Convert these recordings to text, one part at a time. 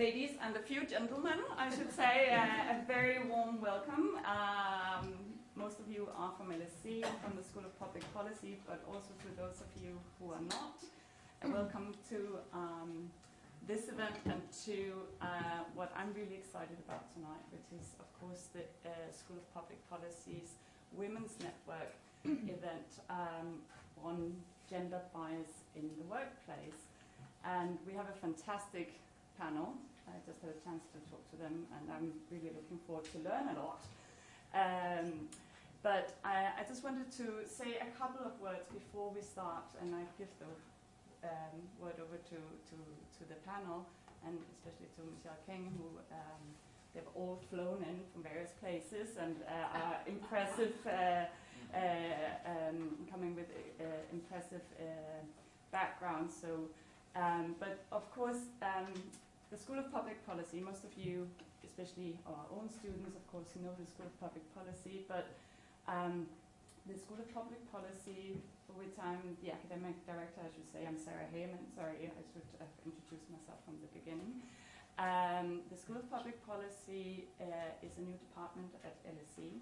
ladies and a few gentlemen, I should say, a very warm welcome. Most of you are from LSE, from the School of Public Policy, but also to those of you who are not. Welcome to this event and to what I'm really excited about tonight, which is, of course, the School of Public Policy's Women's Network event on gender bias in the workplace. And we have a fantastic panel. I just had a chance to talk to them, and I'm really looking forward to learn a lot. But I just wanted to say a couple of words before we start, and I give the word over to the panel, and especially to Michelle King, who they've all flown in from various places and are impressive, coming with impressive backgrounds. So, but of course, the School of Public Policy, most of you, especially our own students, of course, know the School of Public Policy, but the School of Public Policy, for which I'm the academic director, I should say, I'm Sarah Heyman. Sorry, I should have introduced myself from the beginning. The School of Public Policy is a new department at LSE.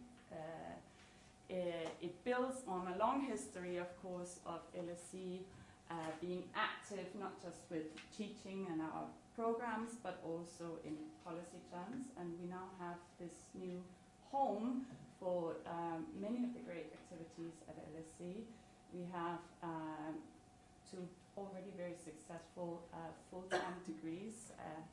It builds on a long history, of course, of LSE being active, not just with teaching and our programs, but also in policy terms. And we now have this new home for many of the great activities at LSE. We have two already very successful full-time degrees.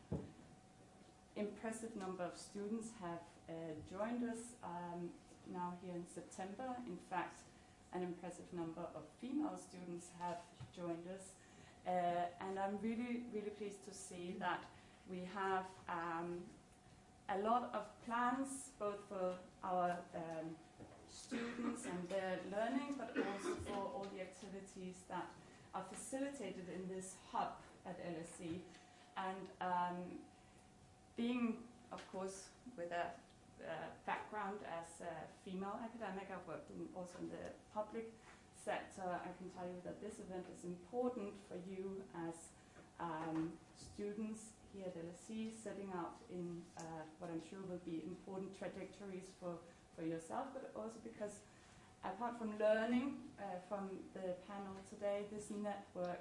Impressive number of students have joined us now here in September. In fact, an impressive number of female students have joined us. And I'm really, really pleased to see that we have a lot of plans, both for our students and their learning, but also for all the activities that are facilitated in this hub at LSE. And being, of course, with a background as a female academic, I've worked also in the public sector, I can tell you that this event is important for you as students here at LSE, setting out in what I'm sure will be important trajectories for yourself, but also because apart from learning from the panel today, this network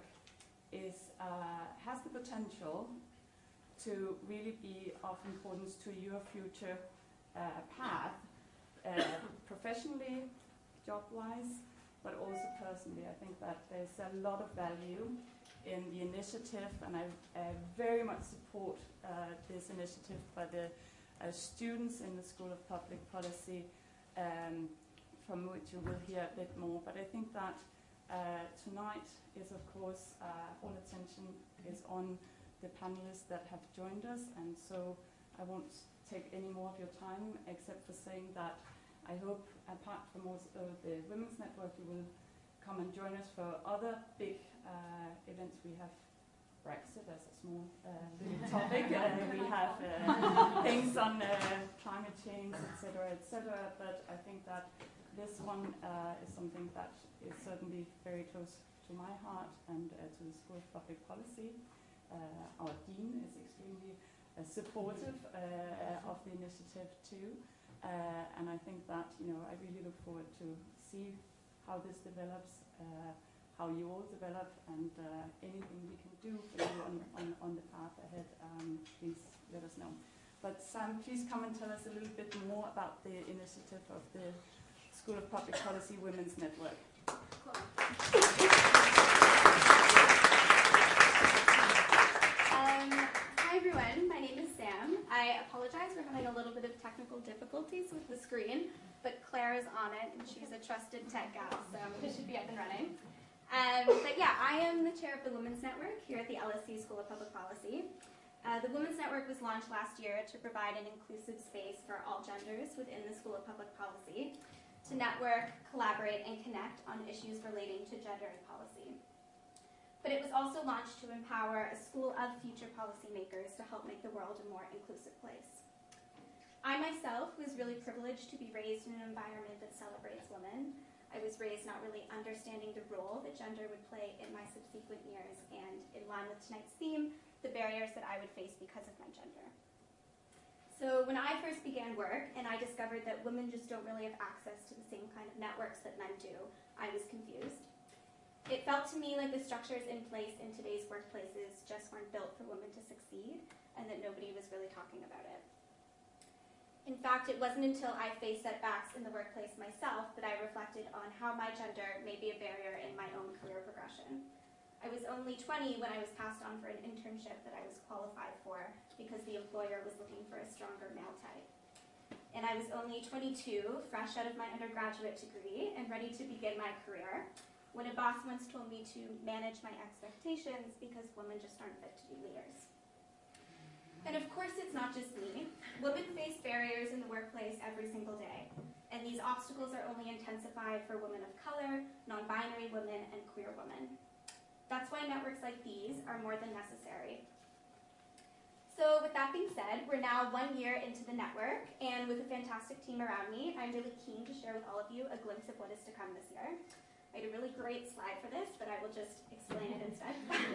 has the potential to really be of importance to your future path, professionally, job-wise, but also personally. I think that there's a lot of value in the initiative, and I very much support this initiative by the students in the School of Public Policy, from which you will hear a bit more. But I think that tonight is, of course, all attention is on the panelists that have joined us, and so I won't take any more of your time except for saying that I hope, apart from also the Women's Network, you will come and join us for other big events. We have Brexit as a small little topic. We have things on climate change, etc. But I think that this one is something that is certainly very close to my heart and to the School of Public Policy. Our dean is extremely supportive of the initiative too. And I think that, I really look forward to see how this develops, how you all develop, and anything we can do for you on the path ahead, please let us know. But Sam, please come and tell us a little bit more about the initiative of the School of Public Policy Women's Network. Cool. Hi everyone, my name is Sam. I apologize for having a little bit of technical difficulties with the screen, but Claire is on it, and she's a trusted tech gal, so it should be up and running. But yeah, I am the chair of the Women's Network here at the LSE School of Public Policy. The Women's Network was launched last year to provide an inclusive space for all genders within the School of Public Policy to network, collaborate, and connect on issues relating to gender and policy. But it was also launched to empower a school of future policymakers to help make the world a more inclusive place. I myself was really privileged to be raised in an environment that celebrates women. I was raised not really understanding the role that gender would play in my subsequent years, and in line with tonight's theme, the barriers that I would face because of my gender. So when I first began work and I discovered that women just don't really have access to the same kind of networks that men do, I was confused. It felt to me like the structures in place in today's workplaces just weren't built for women to succeed, and that nobody was really talking about it. In fact, it wasn't until I faced setbacks in the workplace myself that I reflected on how my gender may be a barrier in my own career progression. I was only 20 when I was passed on for an internship that I was qualified for because the employer was looking for a stronger male type. And I was only 22, fresh out of my undergraduate degree and ready to begin my career, when a boss once told me to manage my expectations because women just aren't fit to be leaders. And of course, it's not just me. Women face barriers in the workplace every single day, and these obstacles are only intensified for women of color, non-binary women, and queer women. That's why networks like these are more than necessary. So with that being said, we're now 1 year into the network, and with a fantastic team around me, I'm really keen to share with all of you a glimpse of what is to come this year. I had a really great slide for this, but I will just explain it instead.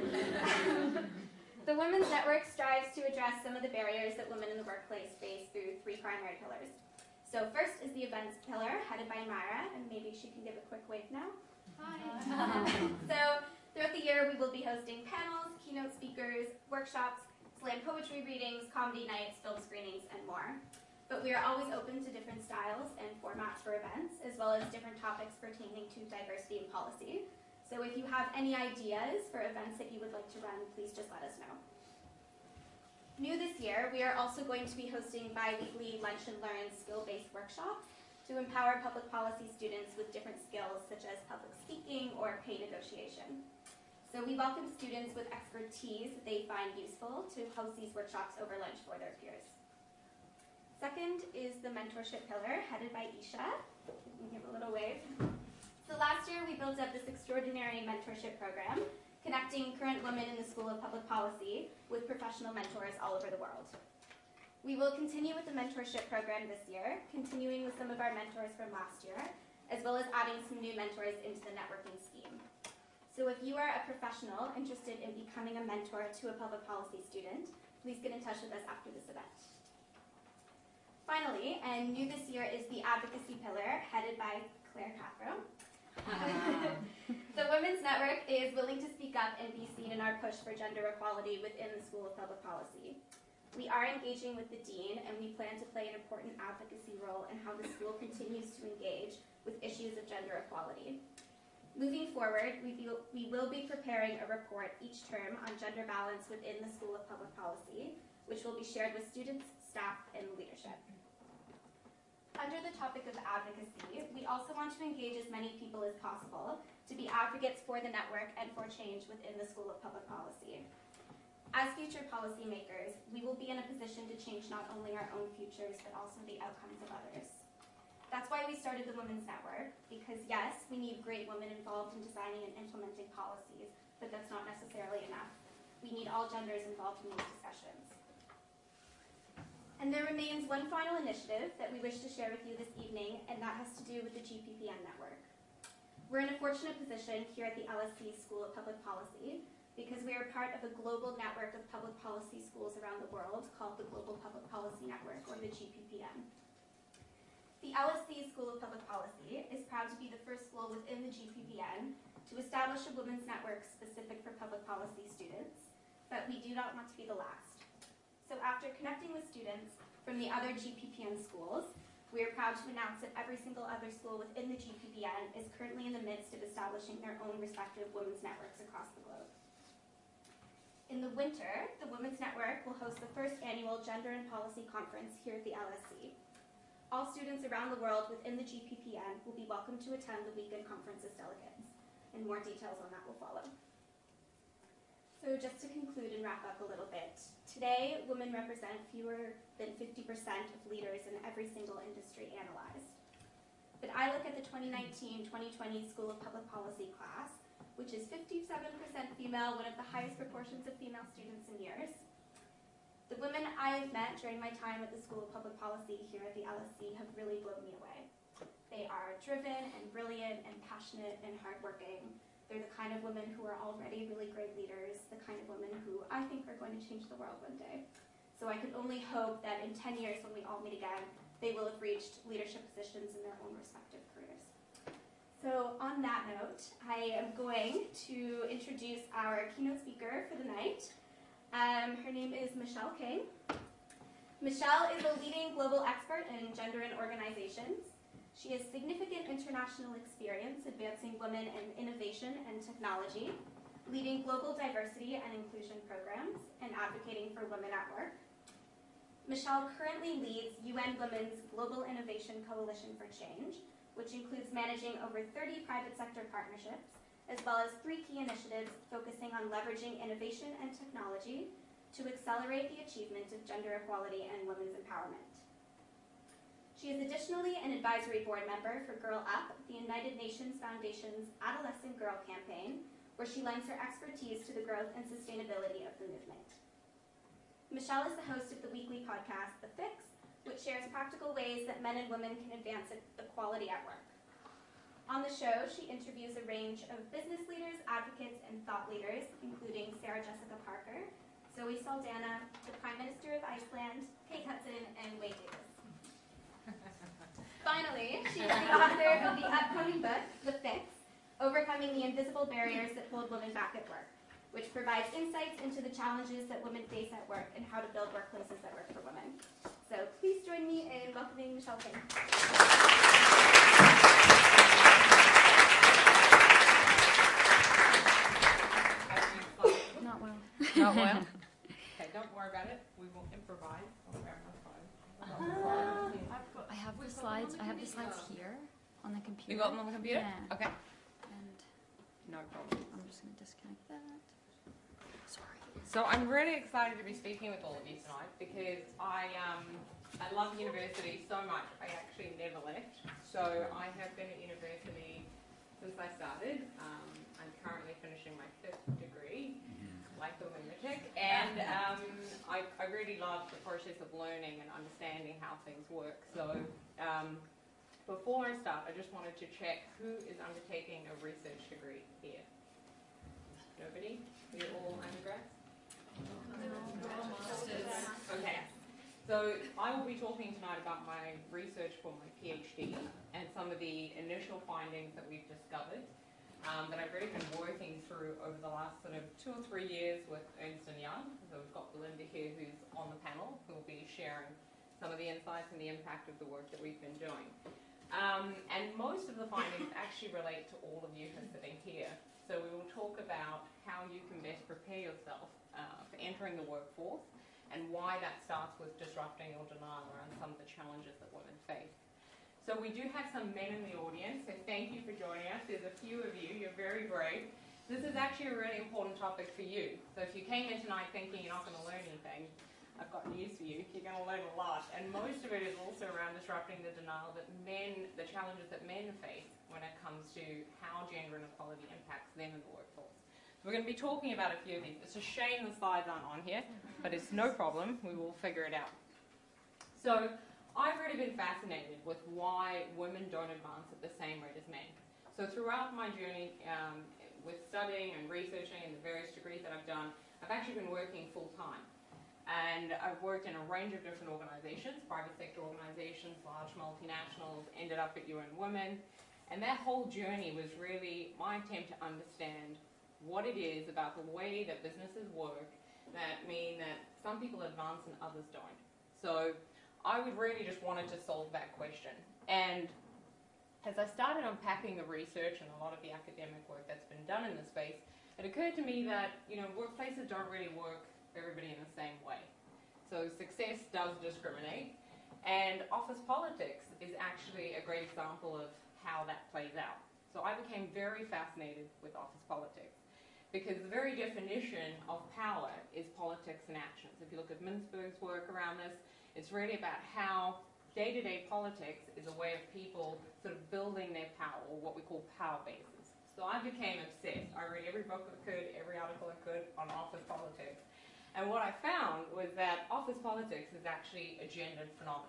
The Women's Network strives to address some of the barriers that women in the workplace face through 3 primary pillars. So first is the events pillar, headed by Myra, and maybe she can give a quick wave now. Hi. So throughout the year, we will be hosting panels, keynote speakers, workshops, slam poetry readings, comedy nights, film screenings, and more. But we are always open to different styles and formats for events, as well as different topics pertaining to diversity and policy. So if you have any ideas for events that you would like to run, please just let us know. New this year, we are also going to be hosting bi-weekly Lunch and Learn skill-based workshops to empower public policy students with different skills such as public speaking or pay negotiation. So we welcome students with expertise that they find useful to host these workshops over lunch for their peers. Second is the mentorship pillar, headed by Isha. You can give a little wave. So last year, we built up this extraordinary mentorship program, connecting current women in the School of Public Policy with professional mentors all over the world. We will continue with the mentorship program this year, continuing with some of our mentors from last year, as well as adding some new mentors into the networking scheme. So if you are a professional interested in becoming a mentor to a public policy student, please get in touch with us after this event. Finally, and new this year, is the advocacy pillar, headed by Claire Cathro. The Women's Network is willing to speak up and be seen in our push for gender equality within the School of Public Policy. We are engaging with the Dean, and we plan to play an important advocacy role in how the school continues to engage with issues of gender equality. Moving forward, we will be preparing a report each term on gender balance within the School of Public Policy, which will be shared with students, staff, and leadership. Under the topic of advocacy, we also want to engage as many people as possible to be advocates for the network and for change within the School of Public Policy. As future policymakers, we will be in a position to change not only our own futures, but also the outcomes of others. That's why we started the Women's Network, because yes, we need great women involved in designing and implementing policies, but that's not necessarily enough. We need all genders involved in these discussions. And there remains one final initiative that we wish to share with you this evening, and that has to do with the GPPN network. We're in a fortunate position here at the LSE School of Public Policy because we are part of a global network of public policy schools around the world called the Global Public Policy Network, or the GPPN. The LSE School of Public Policy is proud to be the first school within the GPPN to establish a women's network specific for public policy students, but we do not want to be the last. So after connecting with students from the other GPPN schools, we are proud to announce that every single other school within the GPPN is currently in the midst of establishing their own respective women's networks across the globe. In the winter, the Women's Network will host the first annual Gender and Policy Conference here at the LSE. All students around the world within the GPPN will be welcome to attend the weekend conference as delegates, and more details on that will follow. So just to conclude and wrap up a little bit, today women represent fewer than 50% of leaders in every single industry analyzed. But I look at the 2019-2020 School of Public Policy class, which is 57% female, one of the highest proportions of female students in years. The women I have met during my time at the School of Public Policy here at the LSE have really blown me away. They are driven and brilliant and passionate and hardworking. They're the kind of women who are already really great leaders, the kind of women who I think are going to change the world one day. So I can only hope that in 10 years when we all meet again, they will have reached leadership positions in their own respective careers. So on that note, I am going to introduce our keynote speaker for the night. Her name is Michelle King. Michelle is a leading global expert in gender and organizations. She has significant international experience advancing women in innovation and technology, leading global diversity and inclusion programs, and advocating for women at work. Michelle currently leads UN Women's Global Innovation Coalition for Change, which includes managing over 30 private sector partnerships, as well as 3 key initiatives focusing on leveraging innovation and technology to accelerate the achievement of gender equality and women's empowerment. She is additionally an advisory board member for Girl Up, the United Nations Foundation's Adolescent Girl Campaign, where she lends her expertise to the growth and sustainability of the movement. Michelle is the host of the weekly podcast, The Fix, which shares practical ways that men and women can advance equality at work. On the show, she interviews a range of business leaders, advocates, and thought leaders, including Sarah Jessica Parker, Zoe Saldana, the Prime Minister of Iceland, Kate Hudson, and Wade Davis. Finally, she is the author of the upcoming book, The Fix, Overcoming the Invisible Barriers That Hold Women Back at Work, which provides insights into the challenges that women face at work and how to build workplaces that work for women. So please join me in welcoming Michelle King. Not well. Not well? Okay, don't worry about it. We will improvise. I have the slides. I have the slides here on the computer. You got them on the computer? Yeah. Okay. And No problem. I'm just going to disconnect that. Sorry. So I'm really excited to be speaking with all of you tonight because I love university so much. I actually never left. So I have been at university since I started. I'm currently finishing my 5th degree, like a lunatic, and I really love the process of learning and understanding how things work. So before I start, I just wanted to check who is undertaking a research degree here. Nobody? We're all undergrads? Okay. So I will be talking tonight about my research for my PhD and some of the initial findings that we've discovered that I've really been working through over the last sort of 2 or 3 years with Ernst & Young. So we've got Belinda here who's on the panel who will be sharing some of the insights and the impact of the work that we've been doing. And most of the findings actually relate to all of you who are sitting here. So we will talk about how you can best prepare yourself for entering the workforce and why that starts with disrupting your denial around some of the challenges that women face. So we do have some men in the audience, so thank you for joining us. There's a few of you, you're very brave. This is actually a really important topic for you. So if you came in tonight thinking you're not going to learn anything, I've got news for you. You're going to learn a lot. And most of it is also around disrupting the denial that the challenges that men face when it comes to how gender inequality impacts them in the workforce. So we're going to be talking about a few of these. It's a shame the slides aren't on here, but it's no problem. We will figure it out. So I've really been fascinated with why women don't advance at the same rate as men. So throughout my journey with studying and researching and the various degrees that I've done, I've actually been working full-time. And I've worked in a range of different organizations, private sector organizations, large multinationals, ended up at UN Women. And that whole journey was really my attempt to understand what it is about the way that businesses work that mean that some people advance and others don't. So I would really just wanted to solve that question. And as I started unpacking the research and a lot of the academic work that's been done in this space, it occurred to me that, workplaces don't really work everybody in the same way. So success does discriminate, and office politics is actually a great example of how that plays out. So I became very fascinated with office politics because the very definition of power is politics and actions. If you look at Mintzberg's work around this, it's really about how day-to-day politics is a way of people sort of building their power, or what we call power bases. So I became obsessed. I read every book I could, every article I could on office politics. And what I found was that office politics is actually a gendered phenomenon.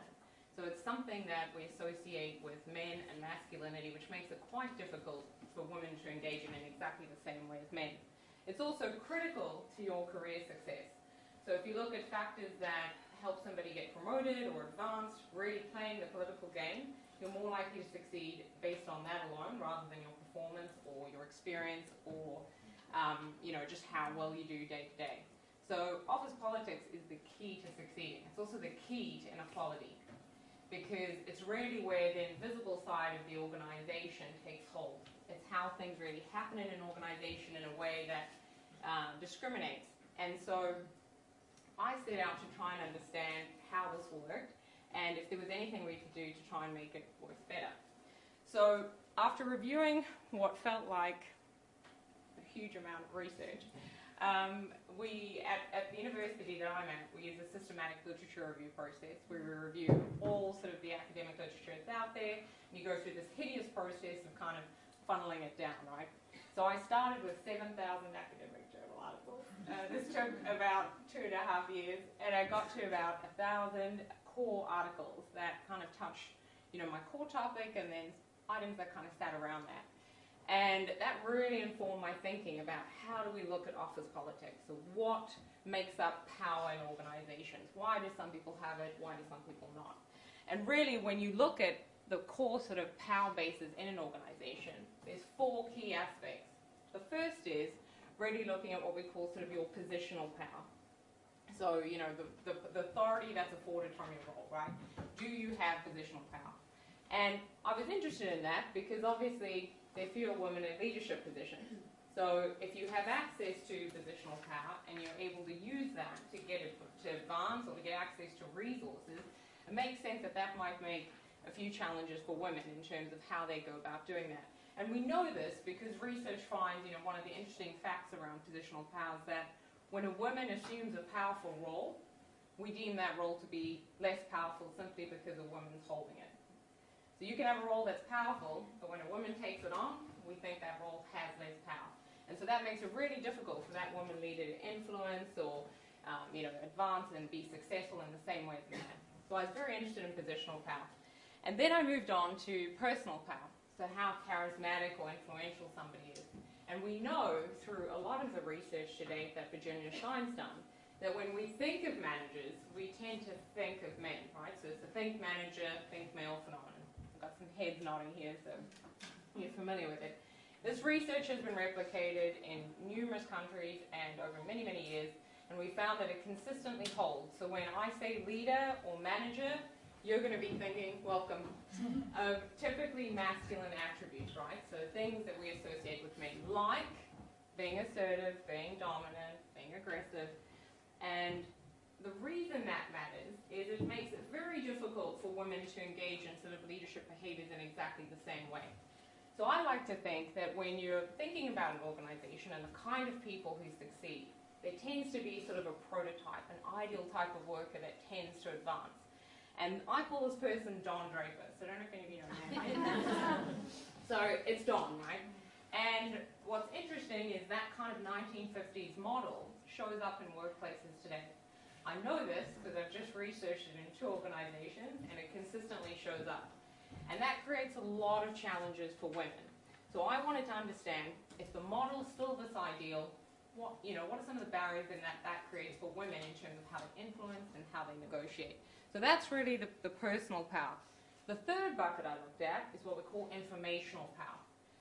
So it's something that we associate with men and masculinity, which makes it quite difficult for women to engage in exactly the same way as men. It's also critical to your career success. So if you look at factors that help somebody get promoted or advance, really playing the political game, you're more likely to succeed based on that alone rather than your performance or your experience or just how well you do day to day. So office politics is the key to succeeding. It's also the key to inequality, because it's really where the invisible side of the organization takes hold. It's how things really happen in an organization in a way that discriminates. And so I set out to try and understand how this worked and if there was anything we could do to try and make it work better. So after reviewing what felt like a huge amount of research, we, at the university that I'm at, we use a systematic literature review process where we review all sort of the academic literature that's out there, and you go through this hideous process of kind of funneling it down, right? So I started with 7,000 academic journal articles. This took about 2.5 years, and I got to about 1,000 core articles that kind of touch, my core topic, and then items that kind of sat around that. And that really informed my thinking about how do we look at office politics. So what makes up power in organizations? Why do some people have it? Why do some people not? And really, when you look at the core sort of power bases in an organization, there's 4 key aspects. The first is really looking at what we call sort of your positional power. So, the authority that's afforded from your role, right? Do you have positional power? And I was interested in that because obviously there are fewer women in leadership positions. So if you have access to positional power and you're able to use that to get it to advance or to get access to resources, it makes sense that that might make a few challenges for women in terms of how they go about doing that. And we know this because research finds, one of the interesting facts around positional power is that when a woman assumes a powerful role, we deem that role to be less powerful simply because a woman's holding it. So you can have a role that's powerful, but when a woman takes it on, we think that role has less power. And so that makes it really difficult for that woman leader to influence or, advance and be successful in the same way as men. So I was very interested in positional power. And then I moved on to personal power, so how charismatic or influential somebody is. And we know through a lot of the research to date that Virginia Shine's done, that when we think of managers, we tend to think of men, right? So it's a think manager, think male phenomenon. Got some heads nodding here, so you're familiar with it. This research has been replicated in numerous countries and over many, many years, and we found that it consistently holds. So when I say leader or manager, you're going to be thinking, welcome, of typically masculine attributes, right? So things that we associate with men, like being assertive, being dominant, being aggressive, and the reason that matters is it makes it very difficult for women to engage in sort of leadership behaviors in exactly the same way. So I like to think that when you're thinking about an organization and the kind of people who succeed, there tends to be sort of a prototype, an ideal type of worker that tends to advance. And I call this person Don Draper, so I don't know if any of you know him. So it's Don, right? And what's interesting is that kind of 1950s model shows up in workplaces today. I know this because I've just researched it in 2 organizations, and it consistently shows up. And that creates a lot of challenges for women. So I wanted to understand, if the model is still this ideal, what are some of the barriers in that creates for women in terms of how they influence and how they negotiate. So that's really the personal power. The third bucket I looked at is what we call informational power.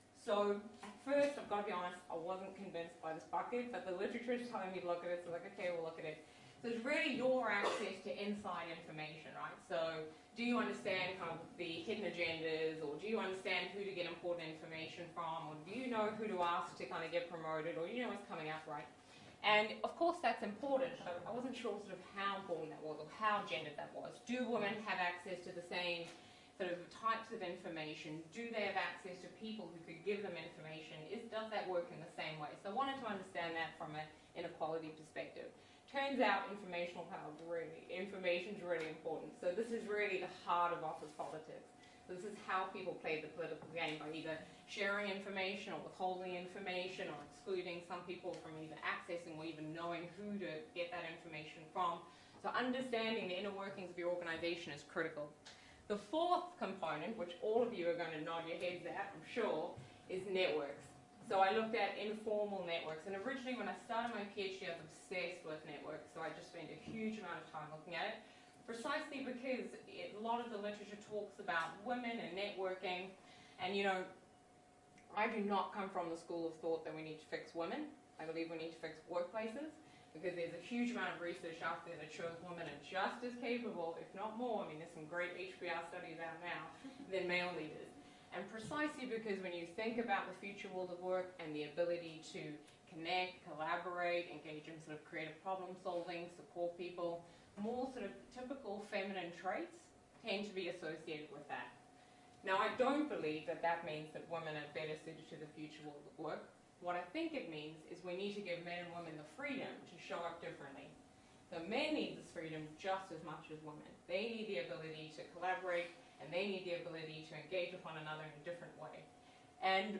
So at first, I've got to be honest, I wasn't convinced by this bucket, but the literature is telling me to look at it, so like, okay, we'll look at it. So it's really your access to inside information, right? So do you understand kind of the hidden agendas, or do you understand who to get important information from, or do you know who to ask to kind of get promoted, or you know what's coming up, right? And of course that's important, but I wasn't sure sort of how important that was or how gendered that was. Do women have access to the same sort of types of information? Do they have access to people who could give them information? Does that work in the same way? So I wanted to understand that from an inequality perspective. Turns out informational power information is really important. So this is really the heart of office politics. So this is how people play the political game, by either sharing information or withholding information or excluding some people from either accessing or even knowing who to get that information from. So understanding the inner workings of your organization is critical. The fourth component, which all of you are going to nod your heads at, I'm sure, is networks. So I looked at informal networks, and originally when I started my PhD I was obsessed with networks, so I just spent a huge amount of time looking at it, precisely because a lot of the literature talks about women and networking, and you know, I do not come from the school of thought that we need to fix women. I believe we need to fix workplaces, because there's a huge amount of research out there that shows women are just as capable, if not more, I mean there's some great HBR studies out now, than male leaders. And precisely because when you think about the future world of work and the ability to connect, collaborate, engage in sort of creative problem solving, support people, more sort of typical feminine traits tend to be associated with that. Now I don't believe that that means that women are better suited to the future world of work. What I think it means is we need to give men and women the freedom to show up differently. So men need this freedom just as much as women. They need the ability to collaborate, and they need the ability to engage with one another in a different way. And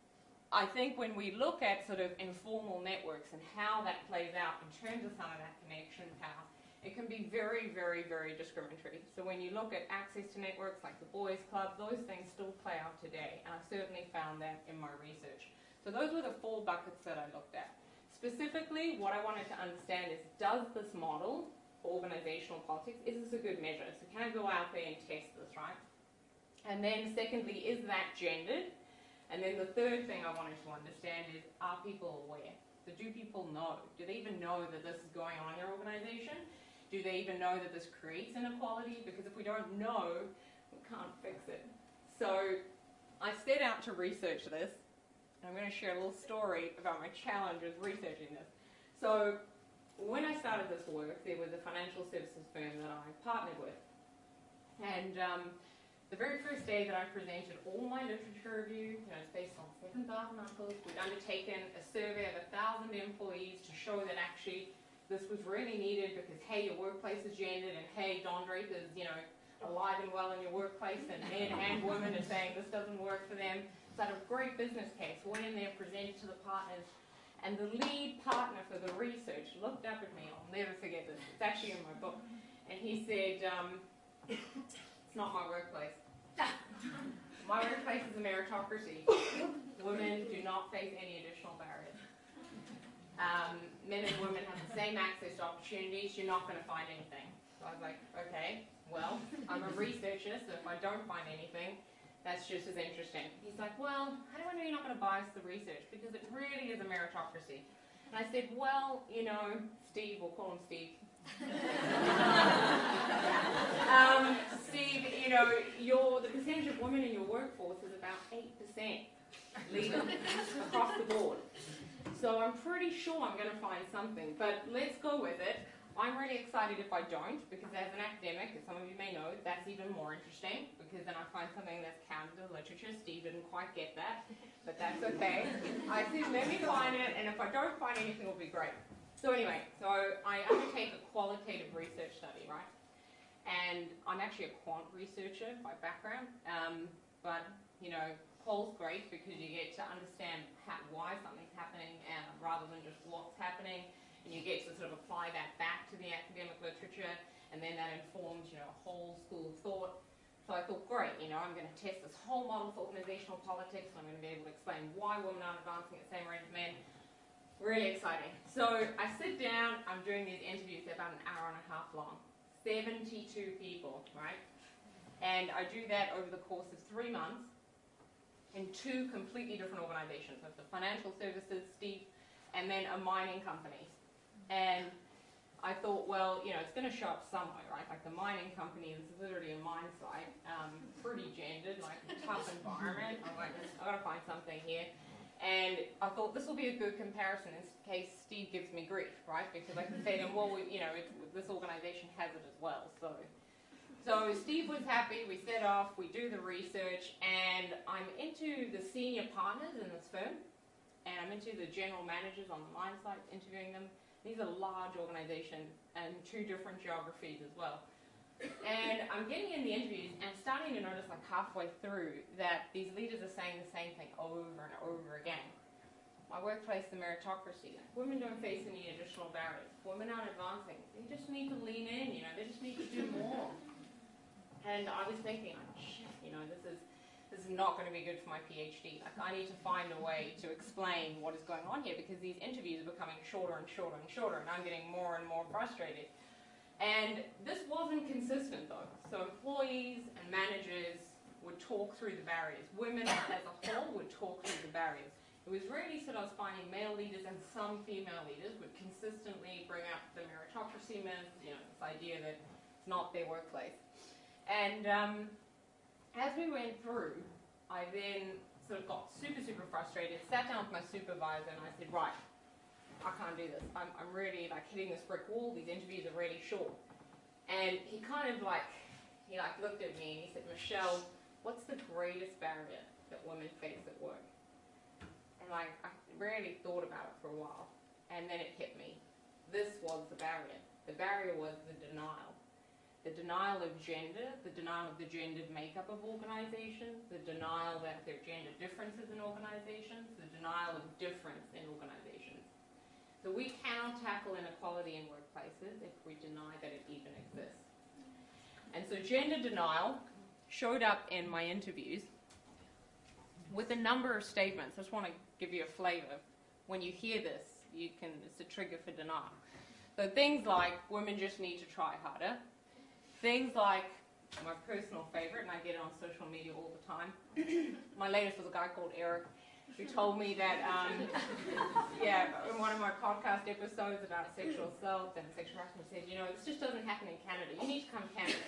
I think when we look at sort of informal networks and how that plays out in terms of some of that connection power, it can be very, very, very discriminatory. So when you look at access to networks like the Boys Club, those things still play out today, and I certainly found that in my research. So those were the 4 buckets that I looked at. Specifically, what I wanted to understand is, does this model for organizational politics, is this a good measure? So can I go out there and test this, right? And then secondly, is that gendered? And then the third thing I wanted to understand is, are people aware? So do people know? Do they even know that this is going on in their organization? Do they even know that this creates inequality? Because if we don't know, we can't fix it. So I set out to research this. I'm going to share a little story about my challenges researching this. So when I started this work, there was a financial services firm that I partnered with. And the very first day that I presented all my literature review, it's based on 7,000 articles, we'd undertaken a survey of 1,000 employees to show that actually this was really needed because, hey, your workplace is gendered, and hey, Don Draper's, alive and well in your workplace, and men and women are saying this doesn't work for them. So I had a great business case, went in there, presented to the partners, and the lead partner for the research looked up at me, I'll never forget this, it's actually in my book, and he said, it's not my workplace. My workplace is a meritocracy. Women do not face any additional barriers. Men and women have the same access to opportunities, you're not going to find anything. So I was like, okay, well, I'm a researcher, so if I don't find anything, that's just as interesting. He's like, well, how do I know you're not going to bias the research? Because it really is a meritocracy. And I said, well, Steve, we'll call him Steve. Steve, the percentage of women in your workforce is about 8% legal across the board. So I'm pretty sure I'm going to find something, but let's go with it. I'm really excited if I don't, because as an academic, as some of you may know, that's even more interesting, because then I find something that's counter to the literature. Steve didn't quite get that, but that's okay. I said, let me find it, and if I don't find anything, it'll be great. So anyway, I undertake a qualitative research study, right? And I'm actually a quant researcher by background, but, qual's great because you get to understand why something's happening rather than just what's happening. And you get to sort of apply that back to the academic literature, and then that informs, a whole school of thought. So I thought, great, I'm going to test this whole model for organizational politics, and I'm going to be able to explain why women aren't advancing at the same rate as men. Really exciting. So I sit down, I'm doing these interviews, they're about an hour and a half long. 72 people, right? And I do that over the course of 3 months in 2 completely different organizations. So the financial services, Steve, and then a mining company. And I thought, well, it's going to show up somewhere, right? Like the mining company, this is literally a mine site, pretty gendered, like a tough environment. I'm like, I've got to find something here. And I thought this will be a good comparison in case Steve gives me grief, right? Because I can say to him, well, this organization has it as well. So Steve was happy, we set off, we do the research, and I'm into the senior partners in this firm, and I'm into the general managers on the mine sites, interviewing them. These are large organizations and 2 different geographies as well. And I'm getting in the interviews and starting to notice like halfway through that these leaders are saying the same thing over and over again. My workplace, the meritocracy. Women don't face any additional barriers. Women aren't advancing. They just need to lean in, they just need to do more. And I was thinking, shit, this is not going to be good for my PhD. Like, I need to find a way to explain what is going on here, because these interviews are becoming shorter and shorter and shorter, and I'm getting more and more frustrated. And this wasn't consistent, though. So employees and managers would talk through the barriers. Women as a whole would talk through the barriers. It was really I was finding male leaders and some female leaders would consistently bring up the meritocracy myth, this idea that it's not their workplace. And as we went through, I then sort of got super, super frustrated, sat down with my supervisor, and I said, right, I can't do this. I'm really hitting this brick wall. These interviews are really short. And he kind of looked at me and he said, Michelle, what's the greatest barrier that women face at work? And I really thought about it for a while. And then it hit me. This was the barrier. The barrier was the denial. The denial of gender, the denial of the gendered makeup of organizations, the denial that there are gender differences in organizations, the denial of difference in organizations. So we cannot tackle inequality in workplaces if we deny that it even exists. And so gender denial showed up in my interviews with a number of statements. I just want to give you a flavor. When you hear this, it's a trigger for denial. So things like women just need to try harder. Things like my personal favorite, and I get it on social media all the time. My latest was a guy called Eric, who told me that, in one of my podcast episodes about sexual assault and sexual harassment, said, this just doesn't happen in Canada. You need to come to Canada.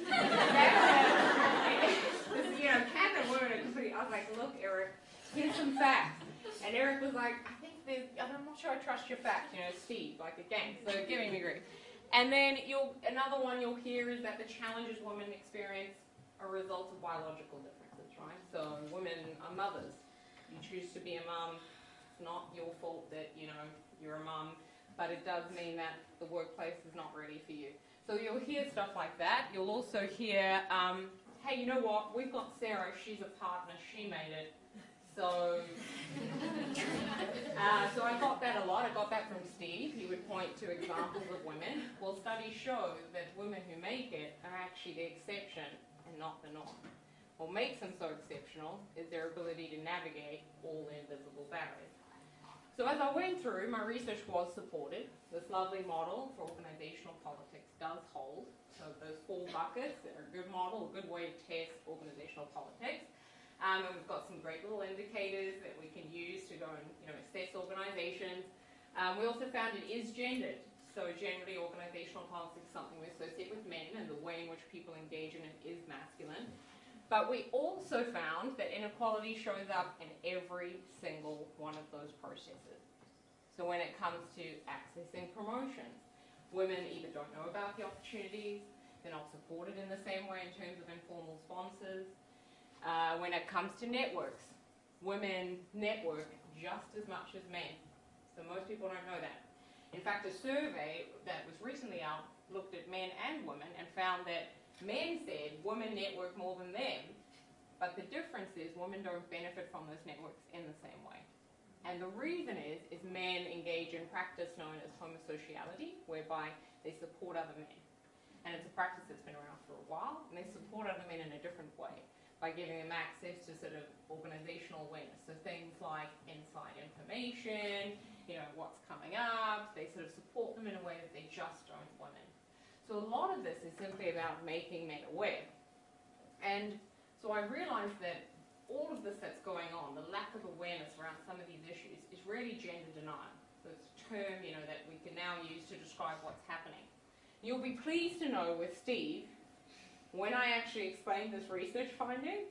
Canada women are completely, I was like, look, Eric, here's some facts. And Eric was like, I'm not sure I trust your facts, Steve, again, so giving me grief. And then another one you'll hear is that the challenges women experience are a result of biological differences, right? So women are mothers. You choose to be a mum. It's not your fault that, you're a mum, but it does mean that the workplace is not ready for you. So you'll hear stuff like that. You'll also hear, hey, you know what? We've got Sarah. She's a partner. She made it. So I got that a lot. I got that from Steve. He would point to examples of women. Well, studies show that women who make it are actually the exception and not the norm. What makes them so exceptional is their ability to navigate all the invisible barriers. So as I went through, my research was supported. This lovely model for organizational politics does hold. So those 4 buckets are a good model, a good way to test organizational politics. And we've got some great little indicators that we can use to go and assess organizations. We also found it is gendered. So generally organizational politics is something we associate with men, and the way in which people engage in it is masculine. But we also found that inequality shows up in every single one of those processes. So when it comes to accessing promotions, women either don't know about the opportunities, they're not supported in the same way in terms of informal sponsors. When it comes to networks, women network just as much as men. So most people don't know that. In fact, a survey that was recently out looked at men and women and found that men said women network more than them, but the difference is women don't benefit from those networks in the same way. And the reason is men engage in practice known as homosociality, whereby they support other men. And it's a practice that's been around for a while, and they support other men in a different way, by giving them access to sort of organizational awareness. So things like inside information, what's coming up, they sort of support them in a way that they just don't women. So a lot of this is simply about making men aware. And so I realized that all of this that's going on, the lack of awareness around some of these issues, is really gender denial. So it's a term, that we can now use to describe what's happening. You'll be pleased to know with Steve, when I actually explained this research finding,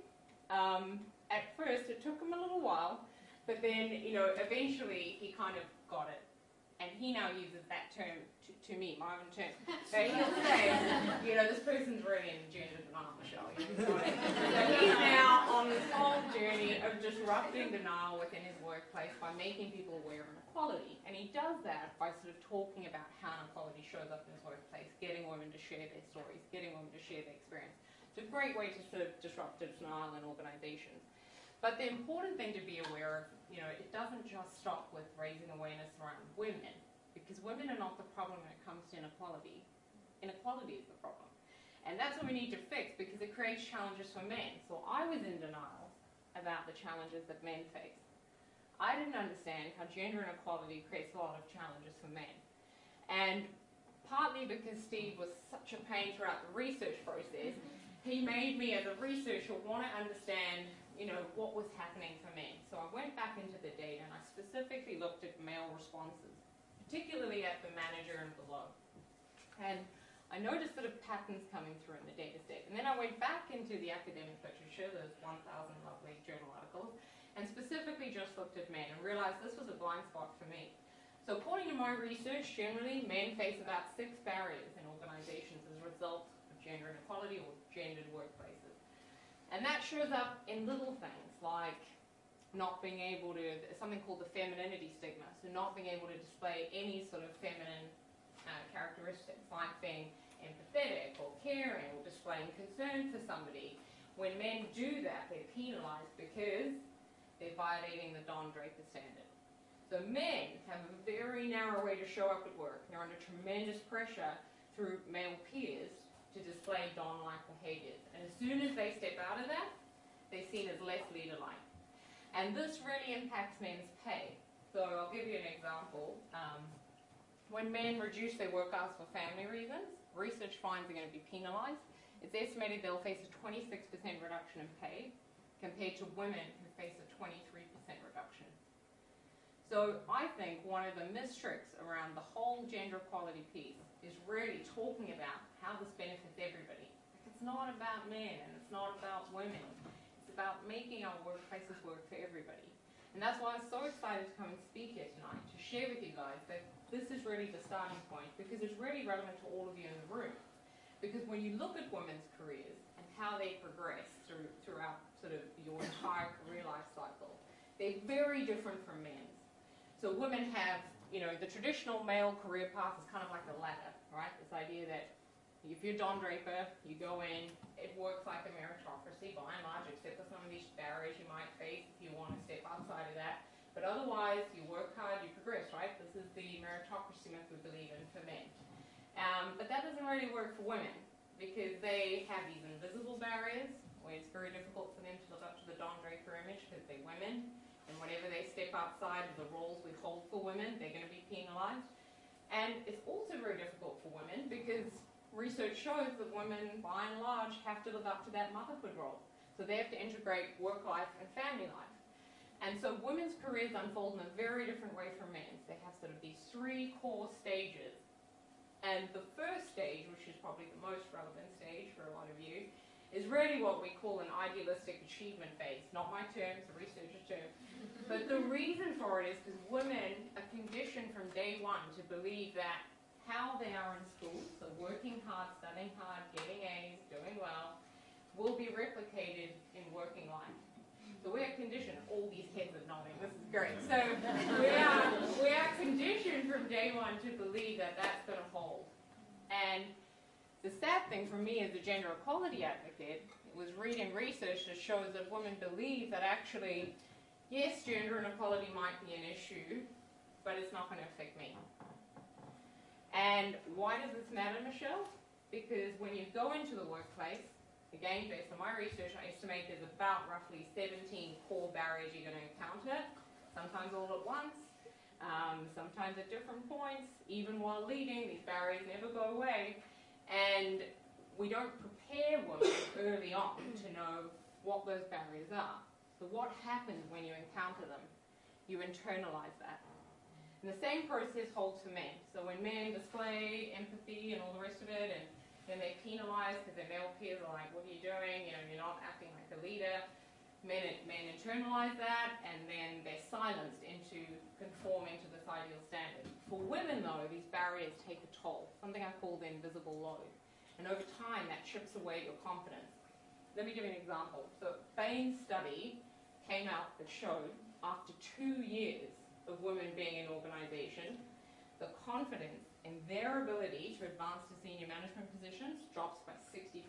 at first it took him a little while, but then, eventually he kind of got it. And he now uses that term to me, my own term. So he'll say, this person's really in gender denial, Michelle. So he's now on this whole journey of disrupting denial within his workplace by making people aware of inequality. And he does that by sort of talking about how inequality shows up in his workplace, getting women to share their stories, getting women to share their experience. It's a great way to sort of disrupt denial in organizations. But the important thing to be aware of, it doesn't just stop with raising awareness around women, because women are not the problem when it comes to inequality. Inequality is the problem. And that's what we need to fix because it creates challenges for men. So I was in denial about the challenges that men face. I didn't understand how gender inequality creates a lot of challenges for men. And partly because Steve was such a pain throughout the research process, he made me as a researcher want to understand, what was happening for men. So I went back into the data and I specifically looked at male responses, particularly at the manager and below. And I noticed sort of patterns coming through in the data set. And then I went back into the academic literature, those 1,000 lovely journal articles, and specifically just looked at men and realized this was a blind spot for me. So according to my research, generally men face about 6 barriers in organizations as a result of gender inequality or gendered workplaces. And that shows up in little things like not being able to, something called the femininity stigma, so not being able to display any sort of feminine characteristics, like being empathetic or caring or displaying concern for somebody. When men do that, they're penalized because they're violating the Don Draper standard. So men have a very narrow way to show up at work. They're under tremendous pressure through male peers to display Don-like behaviors. And as soon as they step out of that, they're seen as less leader-like. And this really impacts men's pay. So I'll give you an example. When men reduce their work hours for family reasons, research finds they're going to be penalized. It's estimated they'll face a 26% reduction in pay compared to women who face a 23% reduction. So I think one of the mistricks around the whole gender equality piece is really talking about how this benefits everybody. Like, it's not about men and it's not about women. It's about making our workplaces work for everybody. And that's why I'm so excited to come and speak here tonight, to share with you guys that this is really the starting point, because it's really relevant to all of you in the room. Because when you look at women's careers and how they progress throughout sort of your entire career life cycle, they're very different from men's. So women have, the traditional male career path is kind of like a ladder, right? This idea that if you're Don Draper, you go in, it works like a meritocracy by and large, except for some of these barriers you might face if you want to step outside of that. But otherwise, you work hard, you progress, right? This is the meritocracy myth we believe in for men. But that doesn't really work for women because they have these invisible barriers where it's very difficult for them to live up to the Don Draper image because they're women. And whenever they step outside of the roles we hold for women, they're going to be penalized. And it's also very difficult for women because research shows that women, by and large, have to live up to that motherhood role. So they have to integrate work life and family life. And so women's careers unfold in a very different way from men's. They have sort of these 3 core stages. And the first stage, which is probably the most relevant stage for a lot of you, is really what we call an idealistic achievement phase. Not my term, it's a researcher's term. But the reason for it is because women are conditioned from day one to believe that how they are in school, so working hard, studying hard, getting A's, doing well, will be replicated in working life. So we are conditioned, all these heads are nodding, this is great. So we are conditioned from day one to believe that that's going to hold. And the sad thing for me as a gender equality advocate was reading research that shows that women believe that actually, yes, gender inequality might be an issue, but it's not going to affect me. And why does this matter, Michelle? Because when you go into the workplace, again, based on my research, I estimate there's about roughly 17 core barriers you're going to encounter, sometimes all at once, sometimes at different points. Even while leading, these barriers never go away. And we don't prepare women early on to know what those barriers are. So what happens when you encounter them? You internalize that. And the same process holds for men. So when men display empathy and all the rest of it, and then they're penalized because their male peers are like, what are you doing? You're not acting like a leader. Men internalize that, and then they're silenced into conforming to this ideal standard. For women, though, these barriers take a toll, something I call the invisible load. And over time, that chips away your confidence. Let me give you an example. So Bain's study came out that showed after 2 years of women being in organization, the confidence in their ability to advance to senior management positions drops by 60%.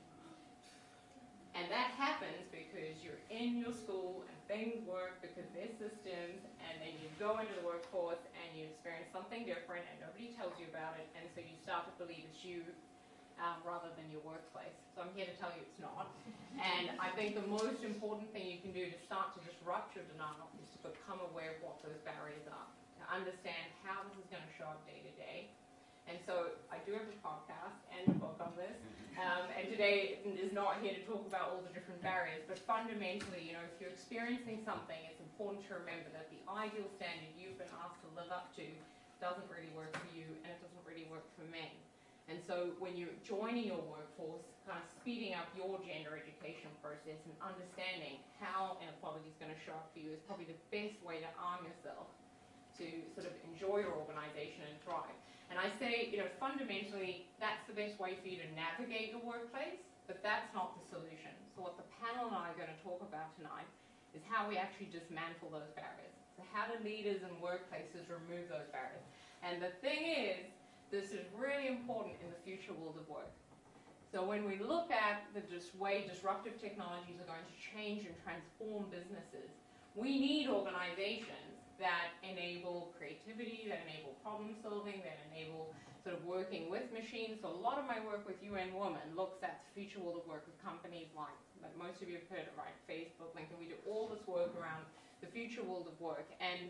And that happens because you're in your school and things work because they're systems, and then you go into the workforce and you experience something different and nobody tells you about it, and so you start to believe it's you rather than your workplace. So I'm here to tell you it's not. And I think the most important thing you can do to start to disrupt your denial is to become aware of what those barriers are, to understand how this is going to show up day to day. And so I do have a podcast and a book on this, and today is not here to talk about all the different barriers, but fundamentally, you know, if you're experiencing something, it's important to remember that the ideal standard you've been asked to live up to doesn't really work for you, and it doesn't really work for men. And so when you're joining your workforce, kind of speeding up your gender education process and understanding how inequality is going to show up for you is probably the best way to arm yourself to sort of enjoy your organization and thrive. And I say, you know, fundamentally, that's the best way for you to navigate your workplace, but that's not the solution. So what the panel and I are going to talk about tonight is how we actually dismantle those barriers. So how do leaders and workplaces remove those barriers? And the thing is, this is really important in the future world of work. So when we look at the way disruptive technologies are going to change and transform businesses, we need organizations that enable creativity, that enable problem solving, that enable sort of working with machines. So a lot of my work with UN Women looks at the future world of work with companies like most of you have heard of, right? Facebook, LinkedIn. We do all this work around the future world of work. And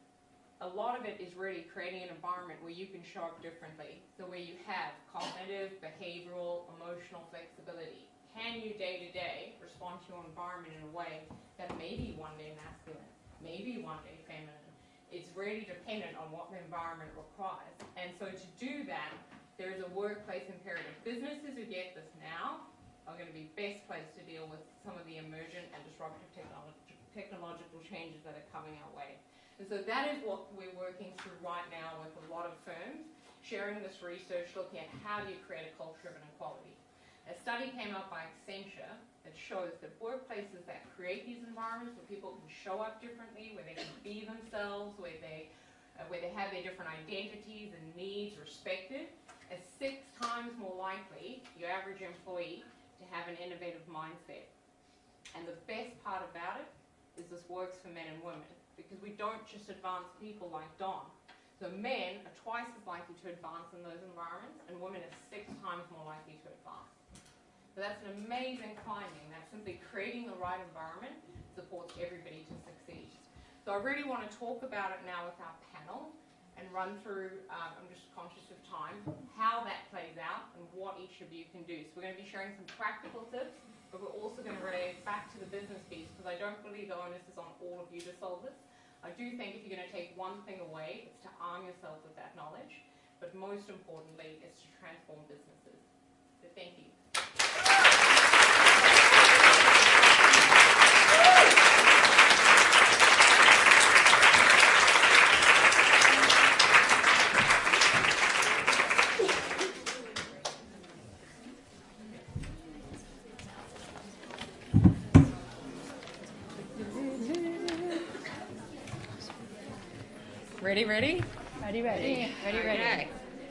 a lot of it is really creating an environment where you can show up differently. So where you have cognitive, behavioral, emotional flexibility. Can you day to day respond to your environment in a way that may be one day masculine, maybe one day feminine? It's really dependent on what the environment requires. And so to do that, there is a workplace imperative. Businesses who get this now are going to be best placed to deal with some of the emergent and disruptive technological changes that are coming our way. And so that is what we're working through right now with a lot of firms, sharing this research, looking at how do you create a culture of inequality. A study came out by Accenture that shows that workplaces that create these environments where people can show up differently, where they can be themselves, where they have their different identities and needs respected, are 6 times more likely, your average employee, to have an innovative mindset. And the best part about it is this works for men and women, because we don't just advance people like Don. So men are twice as likely to advance in those environments, and women are 6 times more likely to advance. So that's an amazing finding, that simply creating the right environment supports everybody to succeed. So I really want to talk about it now with our panel and run through, I'm just conscious of time, how that plays out and what each of you can do. So we're going to be sharing some practical tips, but we're also going to relate back to the business piece, because I don't believe the onus is on all of you to solve this. I do think if you're going to take one thing away, it's to arm yourself with that knowledge, but most importantly, it's to transform businesses. So thank you. Ready? Ready. Okay.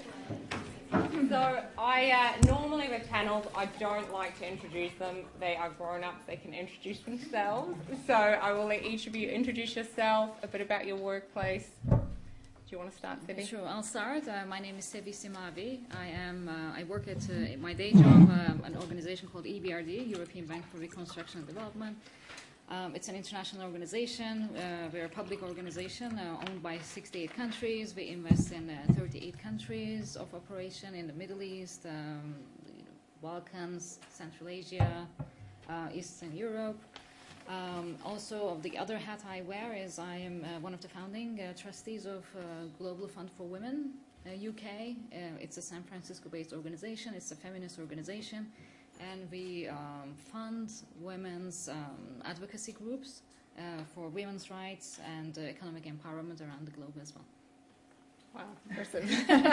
So I normally with panels, I don't like to introduce them. They are grown-ups, they can introduce themselves. So I will let each of you introduce yourself, a bit about your workplace. Do you want to start, Sevi? Sure, I'll start. My name is Sevi Simavi. I work at my day job, an organization called EBRD, European Bank for Reconstruction and Development. It's an international organization. We're a public organization owned by 68 countries. We invest in 38 countries of operation in the Middle East, Balkans, Central Asia, Eastern Europe. Also, of the other hat I wear is I am one of the founding trustees of Global Fund for Women, UK. It's a San Francisco-based organization. It's a feminist organization. And we fund women's advocacy groups for women's rights and economic empowerment around the globe as well. Wow, impressive.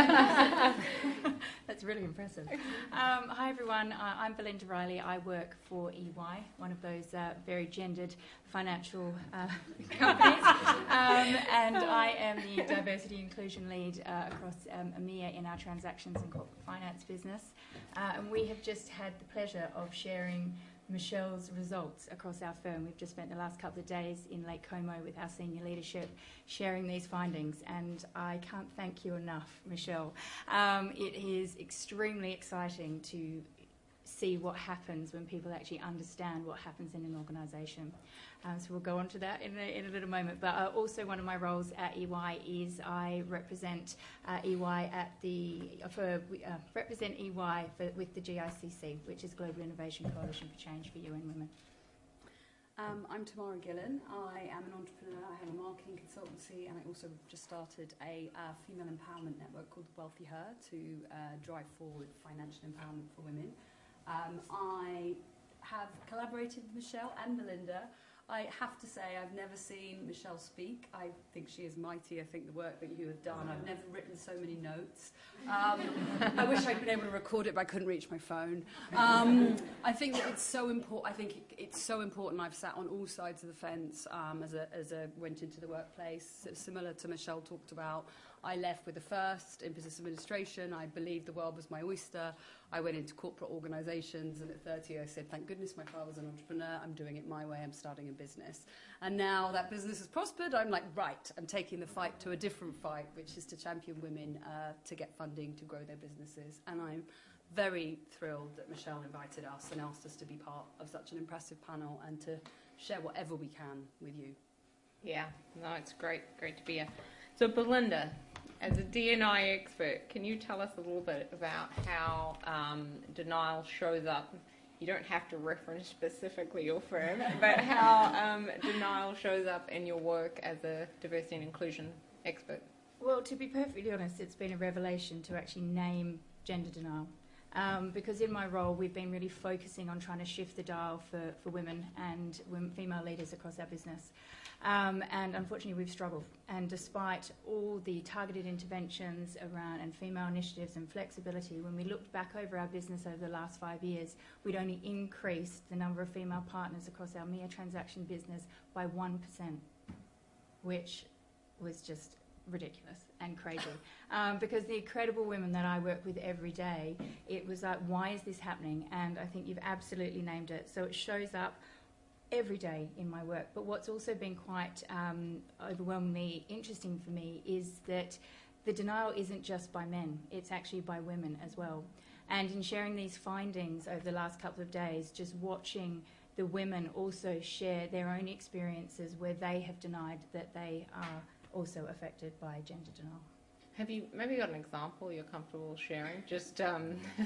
That's really impressive. Hi everyone, I'm Belinda Riley. I work for EY, one of those very gendered financial companies, and I am the diversity inclusion lead across EMEA in our transactions and corporate finance business. And we have just had the pleasure of sharing Michelle's results across our firm. We've just spent the last couple of days in Lake Como with our senior leadership sharing these findings, and I can't thank you enough, Michelle. It is extremely exciting to see what happens when people actually understand what happens in an organisation. So we'll go on to that in a little moment. But also one of my roles at EY is I represent EY with the GICC, which is Global Innovation Coalition for Change for UN Women. I'm Tamara Gillen. I am an entrepreneur. I have a marketing consultancy, and I also just started a female empowerment network called Wealthy Her to drive forward financial empowerment for women. I have collaborated with Michelle and Melinda. I have to say I've never seen Michelle speak. I think she is mighty. I think the work that you have done, I've never written so many notes. I wish I'd been able to record it, but I couldn't reach my phone. I think that it's so important. I think it's so important. I've sat on all sides of the fence as I went into the workplace. Similar to Michelle talked about, I left with the first in business administration. I believed the world was my oyster. I went into corporate organisations, and at 30 I said, thank goodness my father's an entrepreneur. I'm doing it my way. I'm starting a business. And now that business has prospered, I'm like, right, I'm taking the fight to a different fight, which is to champion women to get funding to grow their businesses. And I'm very thrilled that Michelle invited us and asked us to be part of such an impressive panel and to share whatever we can with you. Yeah, no, it's great to be here. So Belinda, as a D&I expert, can you tell us a little bit about how denial shows up? You don't have to reference specifically your firm, but how denial shows up in your work as a diversity and inclusion expert. Well, to be perfectly honest, it's been a revelation to actually name gender denial. Because in my role, we've been really focusing on trying to shift the dial for women and female leaders across our business. And unfortunately, we've struggled. And despite all the targeted interventions around and female initiatives and flexibility, when we looked back over our business over the last 5 years, we'd only increased the number of female partners across our MIA transaction business by 1%, which was just ridiculous and crazy. Because the incredible women that I work with every day, it was like, why is this happening? And I think you've absolutely named it. So it shows up every day in my work. But what's also been quite overwhelmingly interesting for me is that the denial isn't just by men, it's actually by women as well. And in sharing these findings over the last couple of days, just watching the women also share their own experiences where they have denied that they are also affected by gender denial. Have you maybe got an example you're comfortable sharing? Just well,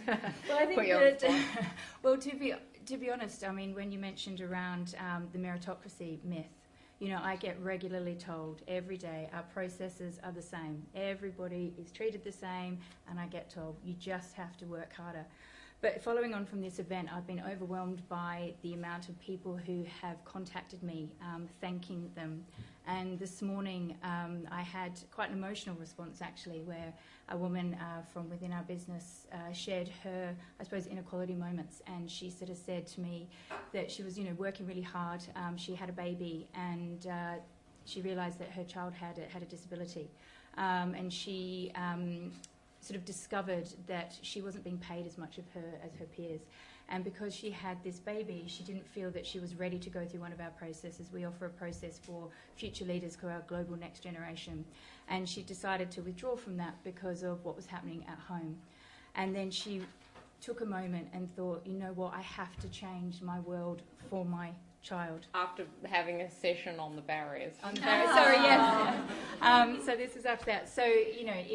I think that, well, to be honest, I mean, when you mentioned around the meritocracy myth, you know, I get regularly told every day our processes are the same. Everybody is treated the same, and I get told you just have to work harder. But following on from this event, I've been overwhelmed by the amount of people who have contacted me, thanking them. And this morning, I had quite an emotional response, actually, where a woman from within our business shared her, I suppose, inequality moments. And she sort of said to me that she was, you know, working really hard. She had a baby, and she realised that her child had a disability. And she sort of discovered that she wasn't being paid as much as her peers. And because she had this baby, she didn't feel that she was ready to go through one of our processes. We offer a process for future leaders called our Global Next Generation. And she decided to withdraw from that because of what was happening at home. And then she took a moment and thought, you know what, I have to change my world for my child. After having a session on the barriers. On the barriers, sorry, yes. So this is after that. So, you know,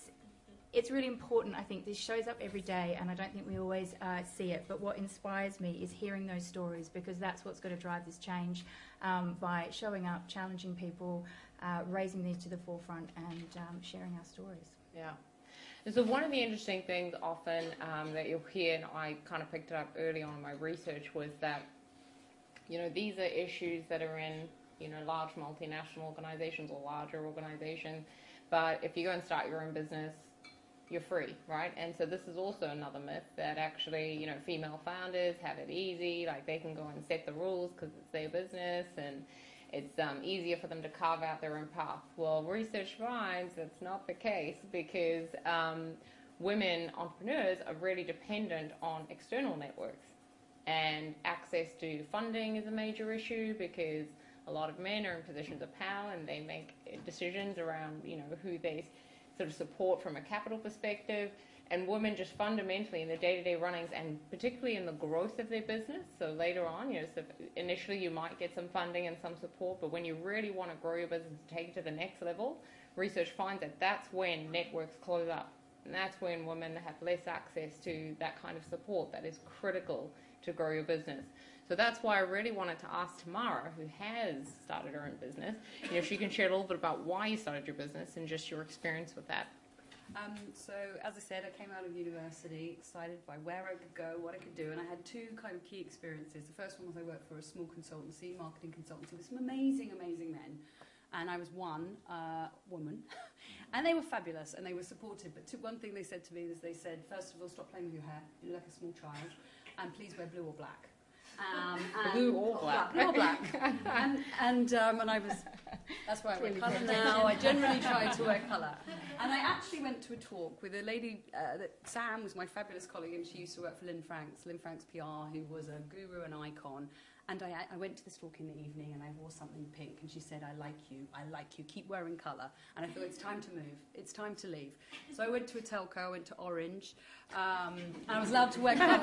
it's really important. I think this shows up every day, and I don't think we always see it. But what inspires me is hearing those stories, because that's what's going to drive this change by showing up, challenging people, raising these to the forefront, and sharing our stories. Yeah. And so one of the interesting things often that you'll hear, and I kind of picked it up early on in my research, was that, you know, these are issues that are in, you know, large multinational organizations or larger organizations. But if you go and start your own business, you're free, right? And so this is also another myth that actually, you know, female founders have it easy, like they can go and set the rules because it's their business and it's easier for them to carve out their own path. Well, research finds that's not the case, because women entrepreneurs are really dependent on external networks. And access to funding is a major issue because a lot of men are in positions of power and they make decisions around, who they sort of support from a capital perspective. And women just fundamentally in the day-to-day runnings and particularly in the growth of their business. So later on, so initially you might get some funding and some support, but when you really want to grow your business and take it to the next level, research finds that that's when networks close up. And that's when women have less access to that kind of support that is critical to grow your business. So that's why I really wanted to ask Tamara, who has started her own business, if she can share a little bit about why you started your business and just your experience with that. So, as I said, I came out of university excited by where I could go, what I could do, and I had two kind of key experiences. The first one was I worked for a small consultancy, marketing consultancy, with some amazing, amazing men. And I was one woman, and they were fabulous, and they were supportive. But one thing they said to me is they said, first of all, stop playing with your hair. You look like a small child, and please wear blue or black. Blue or black. Blue or black. and I was, that's why I wear colour now. I generally try to wear colour. And I actually went to a talk with a lady, Sam was my fabulous colleague, and she used to work for Lynn Franks PR, who was a guru and icon. And I went to this talk in the evening and I wore something pink, and she said, I like you, keep wearing colour. And I thought, it's time to move, it's time to leave. So I went to a telco, I went to Orange, and I was allowed to wear colour.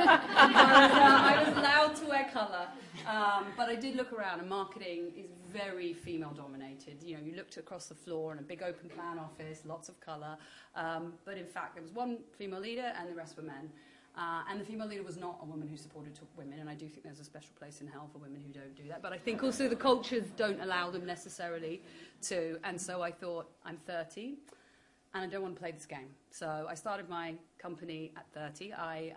I was allowed to wear colour. But I did look around, and marketing is very female dominated. You looked across the floor in a big open plan office, lots of colour. But in fact, there was one female leader and the rest were men. And the female leader was not a woman who supported women, and I do think there's a special place in hell for women who don't do that. But I think also the cultures don't allow them necessarily to. And so I thought, I'm 30, and I don't want to play this game. So I started my company at 30. I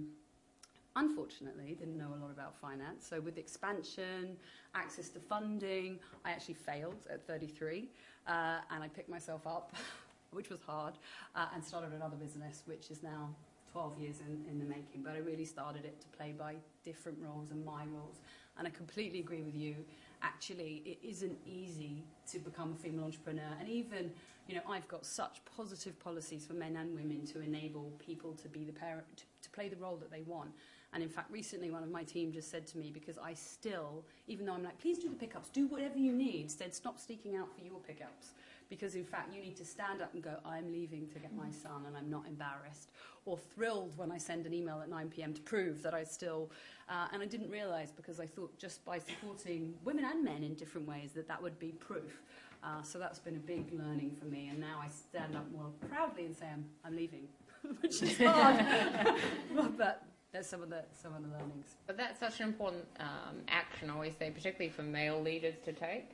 unfortunately didn't know a lot about finance. So with expansion, access to funding, I actually failed at 33, and I picked myself up, which was hard, and started another business, which is now 12 years in the making. But I really started it to play by different roles and my roles. And I completely agree with you. Actually, it isn't easy to become a female entrepreneur. And even, I've got such positive policies for men and women to enable people to be the parent, to play the role that they want. And in fact, recently one of my team just said to me, because I still, even though I'm like, please do the pickups, do whatever you need, said stop sneaking out for your pickups. Because in fact, you need to stand up and go, I'm leaving to get my son and I'm not embarrassed. Or thrilled when I send an email at 9 p.m. to prove that I still, and I didn't realise, because I thought just by supporting women and men in different ways that would be proof. So that's been a big learning for me. And now I stand up more proudly and say, I'm leaving, which is hard. But there's some of the learnings. But that's such an important action, I always say, particularly for male leaders to take.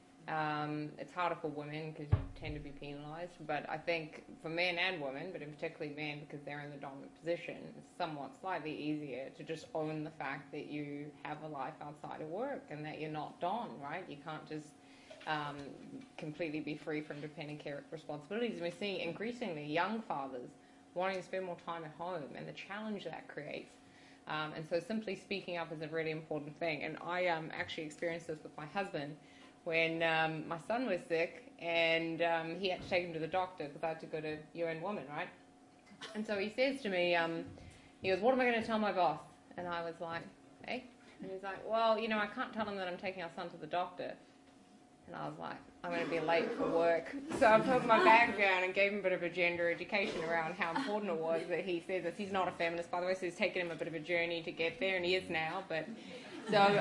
It's harder for women because you tend to be penalised, but I think for men and women, but in particularly men because they're in the dominant position, it's somewhat slightly easier to just own the fact that you have a life outside of work and that you're not Don, right? You can't just completely be free from dependent care responsibilities. And we're seeing increasingly young fathers wanting to spend more time at home and the challenge that creates. And so simply speaking up is a really important thing. And I actually experienced this with my husband when my son was sick, and he had to take him to the doctor because I had to go to UN Women, right? And so he says to me, he goes, what am I going to tell my boss? And I was like, hey? And he's like, well, I can't tell him that I'm taking our son to the doctor. And I was like, I'm going to be late for work. So I put my bag down and gave him a bit of a gender education around how important it was that he says this. He's not a feminist, by the way, so it's taken him a bit of a journey to get there, and he is now, but... So, so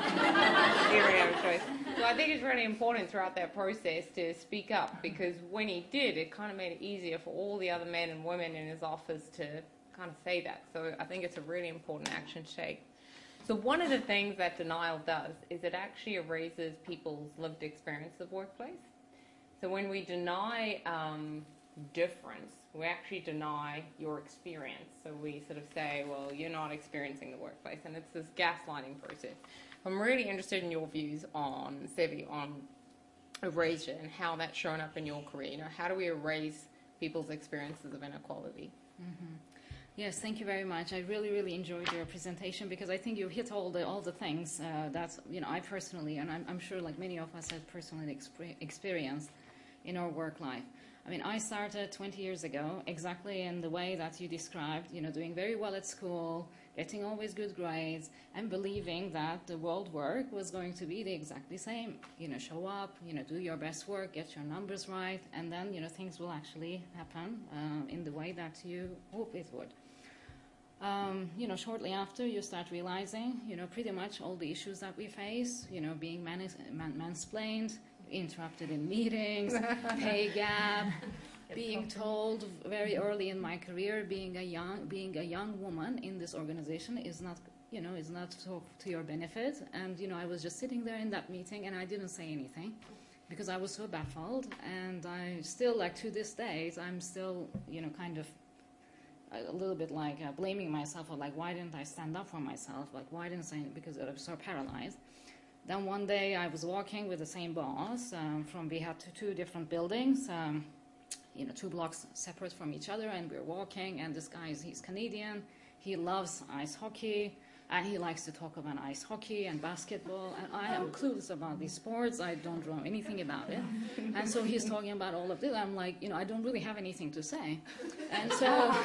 I think it's really important throughout that process to speak up, because when he did, it kind of made it easier for all the other men and women in his office to kind of say that. So I think it's a really important action to take. So one of the things that denial does is it actually erases people's lived experience of workplace. So when we deny difference, we actually deny your experience. So we sort of say, well, you're not experiencing the workplace, and it's this gaslighting process. I'm really interested in your views on, Sevi, on erasure and how that's shown up in your career. How do we erase people's experiences of inequality? Mm-hmm. Yes, thank you very much. I really, really enjoyed your presentation, because I think you hit all the things that I personally, and I'm sure like many of us have personally experienced in our work life. I mean, I started 20 years ago exactly in the way that you described, doing very well at school, getting always good grades, and believing that the world work was going to be the exactly same. Show up, do your best work, get your numbers right, and then, things will actually happen in the way that you hope it would. Shortly after, you start realizing, pretty much all the issues that we face, being mansplained, interrupted in meetings, pay gap, being told very early in my career, being a young woman in this organization is not to your benefit. And I was just sitting there in that meeting and I didn't say anything because I was so baffled. And I still, to this day, I'm still, kind of a little bit blaming myself of why didn't I stand up for myself? Why didn't I? Because I was so paralyzed. Then one day I was walking with the same boss we had two different buildings, 2 blocks separate from each other, and we're walking, and this guy, he's Canadian, he loves ice hockey, and he likes to talk about ice hockey and basketball, and I am clueless about these sports, I don't know anything about it, and so he's talking about all of this, I'm like, I don't really have anything to say, and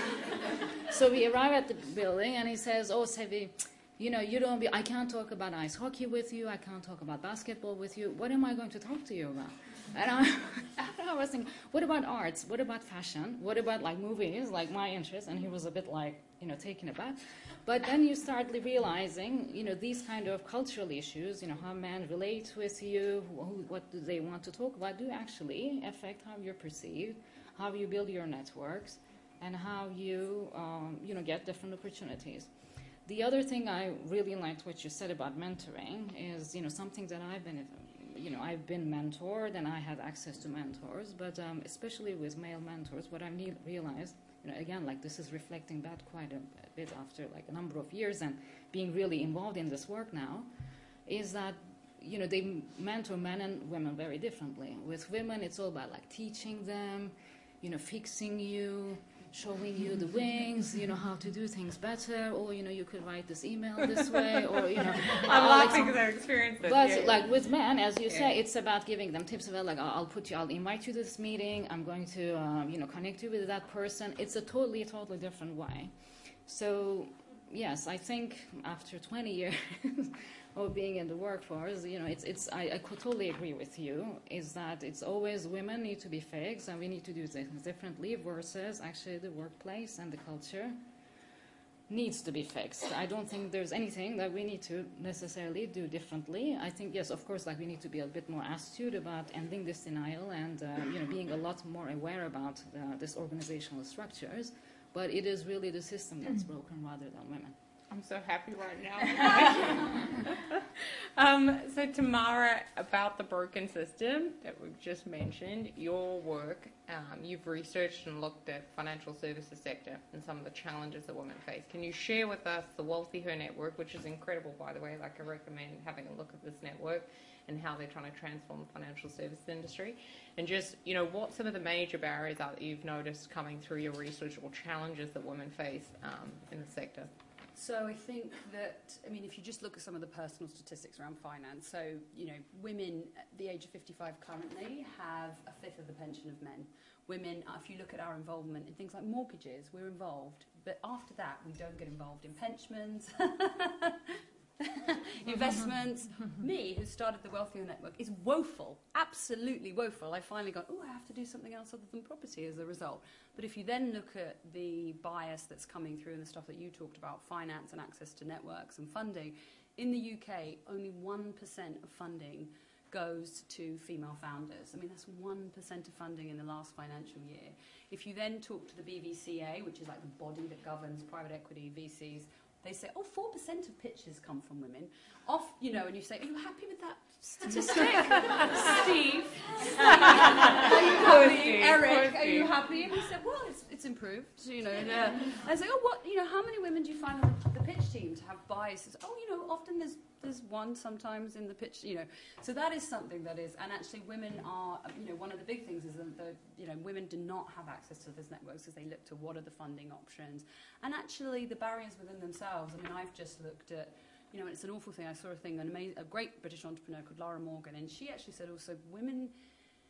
so we arrive at the building, and he says, oh, Sevi, I can't talk about ice hockey with you. I can't talk about basketball with you. What am I going to talk to you about? And I was thinking, what about arts? What about fashion? What about movies, my interest? And he was a bit taken aback. But then you start realizing, these kind of cultural issues, how men relate with you, what do they want to talk about, do actually affect how you're perceived, how you build your networks, and how you, get different opportunities. The other thing I really liked what you said about mentoring is, something that I've been mentored and I had access to mentors, but especially with male mentors, what I realized, again, this is reflecting back quite a bit after a number of years and being really involved in this work now, is that, they mentor men and women very differently. With women, it's all about teaching them, fixing you, showing you the wings, how to do things better, or, you could write this email this way, or, I'm laughing because I've experienced this. But, with men, as you say, it's about giving them tips about, I'll invite you to this meeting, I'm going to, connect you with that person. It's a totally different way. So, yes, I think after 20 years of being in the workforce, I could totally agree with you, is that it's always women need to be fixed and we need to do things differently versus actually the workplace and the culture needs to be fixed. I don't think there's anything that we need to necessarily do differently. I think, yes, of course, we need to be a bit more astute about ending this denial and, being a lot more aware about this organizational structures, but it is really the system that's broken rather than women. I'm so happy right now. So Tamara, about the broken system that we've just mentioned, your work, you've researched and looked at financial services sector and some of the challenges that women face. Can you share with us the Wealthy Her Network, which is incredible, by the way, I recommend having a look at this network and how they're trying to transform the financial services industry, and just, what some of the major barriers are that you've noticed coming through your research or challenges that women face in the sector? So I think that, if you just look at some of the personal statistics around finance, so, women at the age of 55 currently have a fifth of the pension of men. Women, if you look at our involvement in things like mortgages, we're involved. But after that, we don't get involved in pensions, investments. Me, who started the Wealthy Her Network, is woeful, absolutely woeful. I finally got, I have to do something else other than property as a result. But if you then look at the bias that's coming through and the stuff that you talked about, finance and access to networks and funding, in the UK, only 1% of funding goes to female founders. That's 1% of funding in the last financial year. If you then talk to the BVCA, which is the body that governs private equity VCs, they say, 4% of pitches come from women. And you say, are you happy with that statistic? Steve? Are you happy? Eric, are you happy? And he said, well, it's improved, And I say, how many women do you find on the pitch team to have biases? Often there's one sometimes in the pitch, So that is something that is, and actually women are, one of the big things is that, women do not have access to those networks as they look to what are the funding options. And actually the barriers within themselves, I've just looked at, it's an awful thing. I saw a great British entrepreneur called Lara Morgan, and she actually said also women,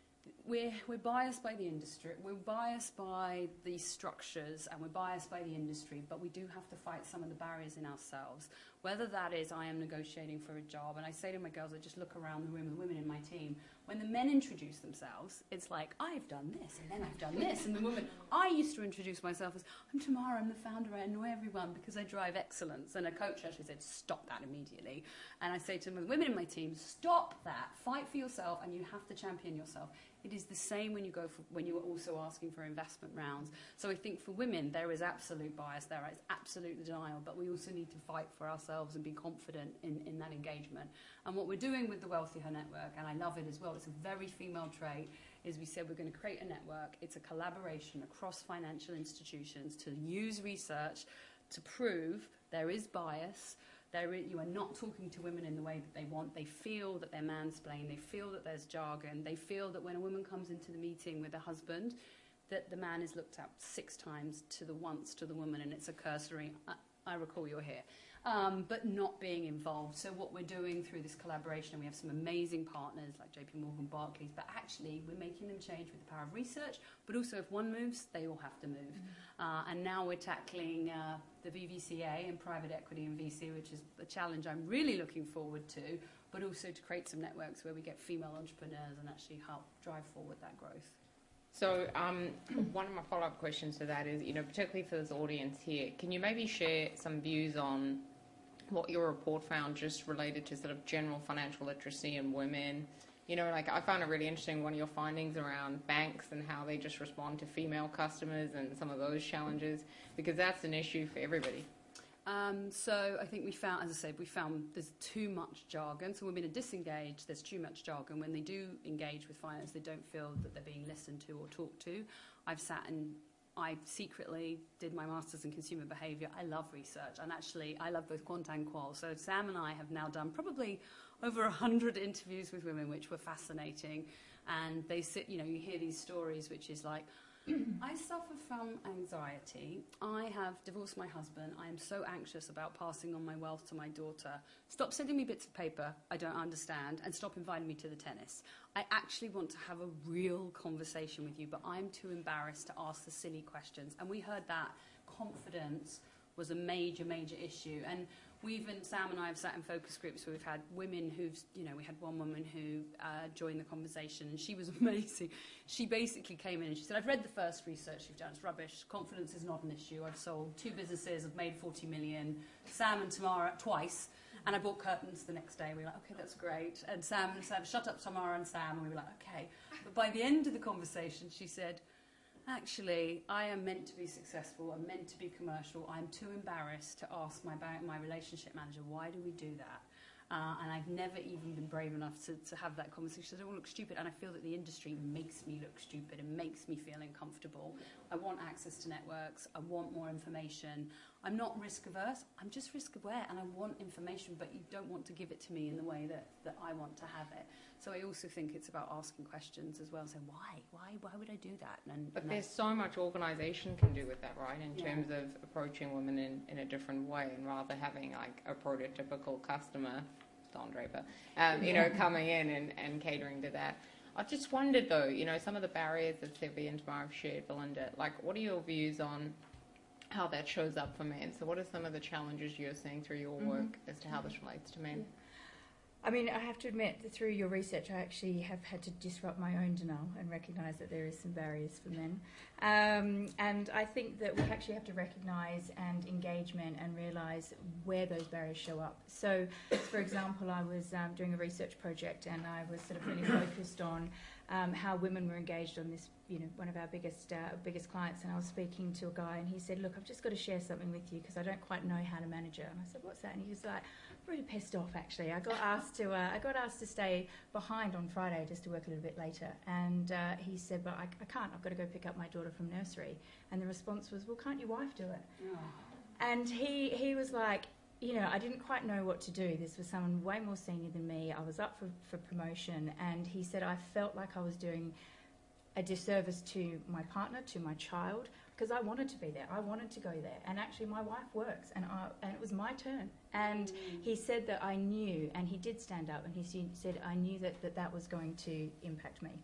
we're biased by the industry, we're biased by the structures, and we're biased by the industry, but we do have to fight some of the barriers in ourselves. Whether that is I am negotiating for a job, and I say to my girls, I just look around the room, the women in my team, when the men introduce themselves, it's like, I've done this, and then I've done this, and the woman, I used to introduce myself as, I'm Tamara, I'm the founder, I annoy everyone because I drive excellence, and a coach actually said, stop that immediately. And I say to the women in my team, stop that, fight for yourself, and you have to champion yourself. It is the same when you are also asking for investment rounds. So I think for women, there is absolute bias there, it's absolute denial, but we also need to fight for ourselves and be confident in that engagement. And what we're doing with the Wealthy Her Network, and I love it as well, it's a very female trait, is we said we're going to create a network. It's a collaboration across financial institutions to use research to prove there is bias. You are not talking to women in the way that they want. They feel that they're mansplained. They feel that there's jargon. They feel that when a woman comes into the meeting with a husband, that the man is looked at 6 times to the woman, and it's a cursory, I recall you're here, but not being involved. So what we're doing through this collaboration, and we have some amazing partners like JP Morgan, Barclays, but actually we're making them change with the power of research, but also if one moves, they all have to move. And now we're tackling the VVCA and private equity and VC, which is a challenge I'm really looking forward to, but also to create some networks where we get female entrepreneurs and actually help drive forward that growth. So one of my follow-up questions to that is, particularly for this audience here, can you maybe share some views on what your report found just related to sort of general financial literacy in women? I found it really interesting, one of your findings around banks and how they just respond to female customers and some of those challenges, because that's an issue for everybody. So I think we found, as I said, there's too much jargon. So women are disengaged, there's too much jargon. When they do engage with finance, they don't feel that they're being listened to or talked to. I secretly did my master's in consumer behaviour. I love research, and actually I love both quant and qual. So Sam and I have now done probably over 100 interviews with women, which were fascinating. And they sit, you hear these stories, which is like, I suffer from anxiety. I have divorced my husband. I am so anxious about passing on my wealth to my daughter. Stop sending me bits of paper I don't understand, and stop inviting me to the tennis. I actually want to have a real conversation with you, but I'm too embarrassed to ask the silly questions. And we heard that confidence was a major, major issue. And Sam and I have sat in focus groups where we've had women we had one woman who joined the conversation, and she was amazing. She basically came in and she said, I've read the first research you've done, it's rubbish, confidence is not an issue, I've sold 2 businesses, I've made 40 million, Sam and Tamara twice, and I bought curtains the next day. We were like, okay, that's great. And Sam, shut up Tamara and Sam, and we were like, okay. But by the end of the conversation, she said, actually, I am meant to be successful, I'm meant to be commercial, I'm too embarrassed to ask my relationship manager, why do we do that? And I've never even been brave enough to have that conversation. I don't want to look stupid, and I feel that the industry makes me look stupid and makes me feel uncomfortable. I want access to networks, I want more information. I'm not risk averse, I'm just risk aware, and I want information, but you don't want to give it to me in the way that I want to have it. So I also think it's about asking questions as well, saying why would I do that? But there's so much organisation can do with that, right? In terms of approaching women in a different way, and rather having like a prototypical customer, Don Draper, coming in and catering to that. I just wondered though, some of the barriers that Sevy and Tamara have shared, Belinda, like what are your views on how that shows up for men? So what are some of the challenges you're seeing through your work as to how this relates to men? I mean, I have to admit that through your research, I actually have had to disrupt my own denial and recognise that there is some barriers for men. And I think that we actually have to recognise and engagement and realise where those barriers show up. So, for example, I was doing a research project, and I was sort of really focused on how women were engaged on this, one of our biggest clients. And I was speaking to a guy, and he said, look, I've just got to share something with you because I don't quite know how to manage it. And I said, what's that? And he was like, really pissed off actually. I got asked to stay behind on Friday just to work a little bit later, and he said, but I can't, I've got to go pick up my daughter from nursery. And the response was, well, can't your wife do it? Oh. And he was like, I didn't quite know what to do. This was someone way more senior than me. I was up for promotion, and he said I felt like I was doing a disservice to my partner, to my child, because I wanted to be there. I wanted to go there. And actually my wife works, and it was my turn. And he said that I knew, and he did stand up, and he said I knew that was going to impact me.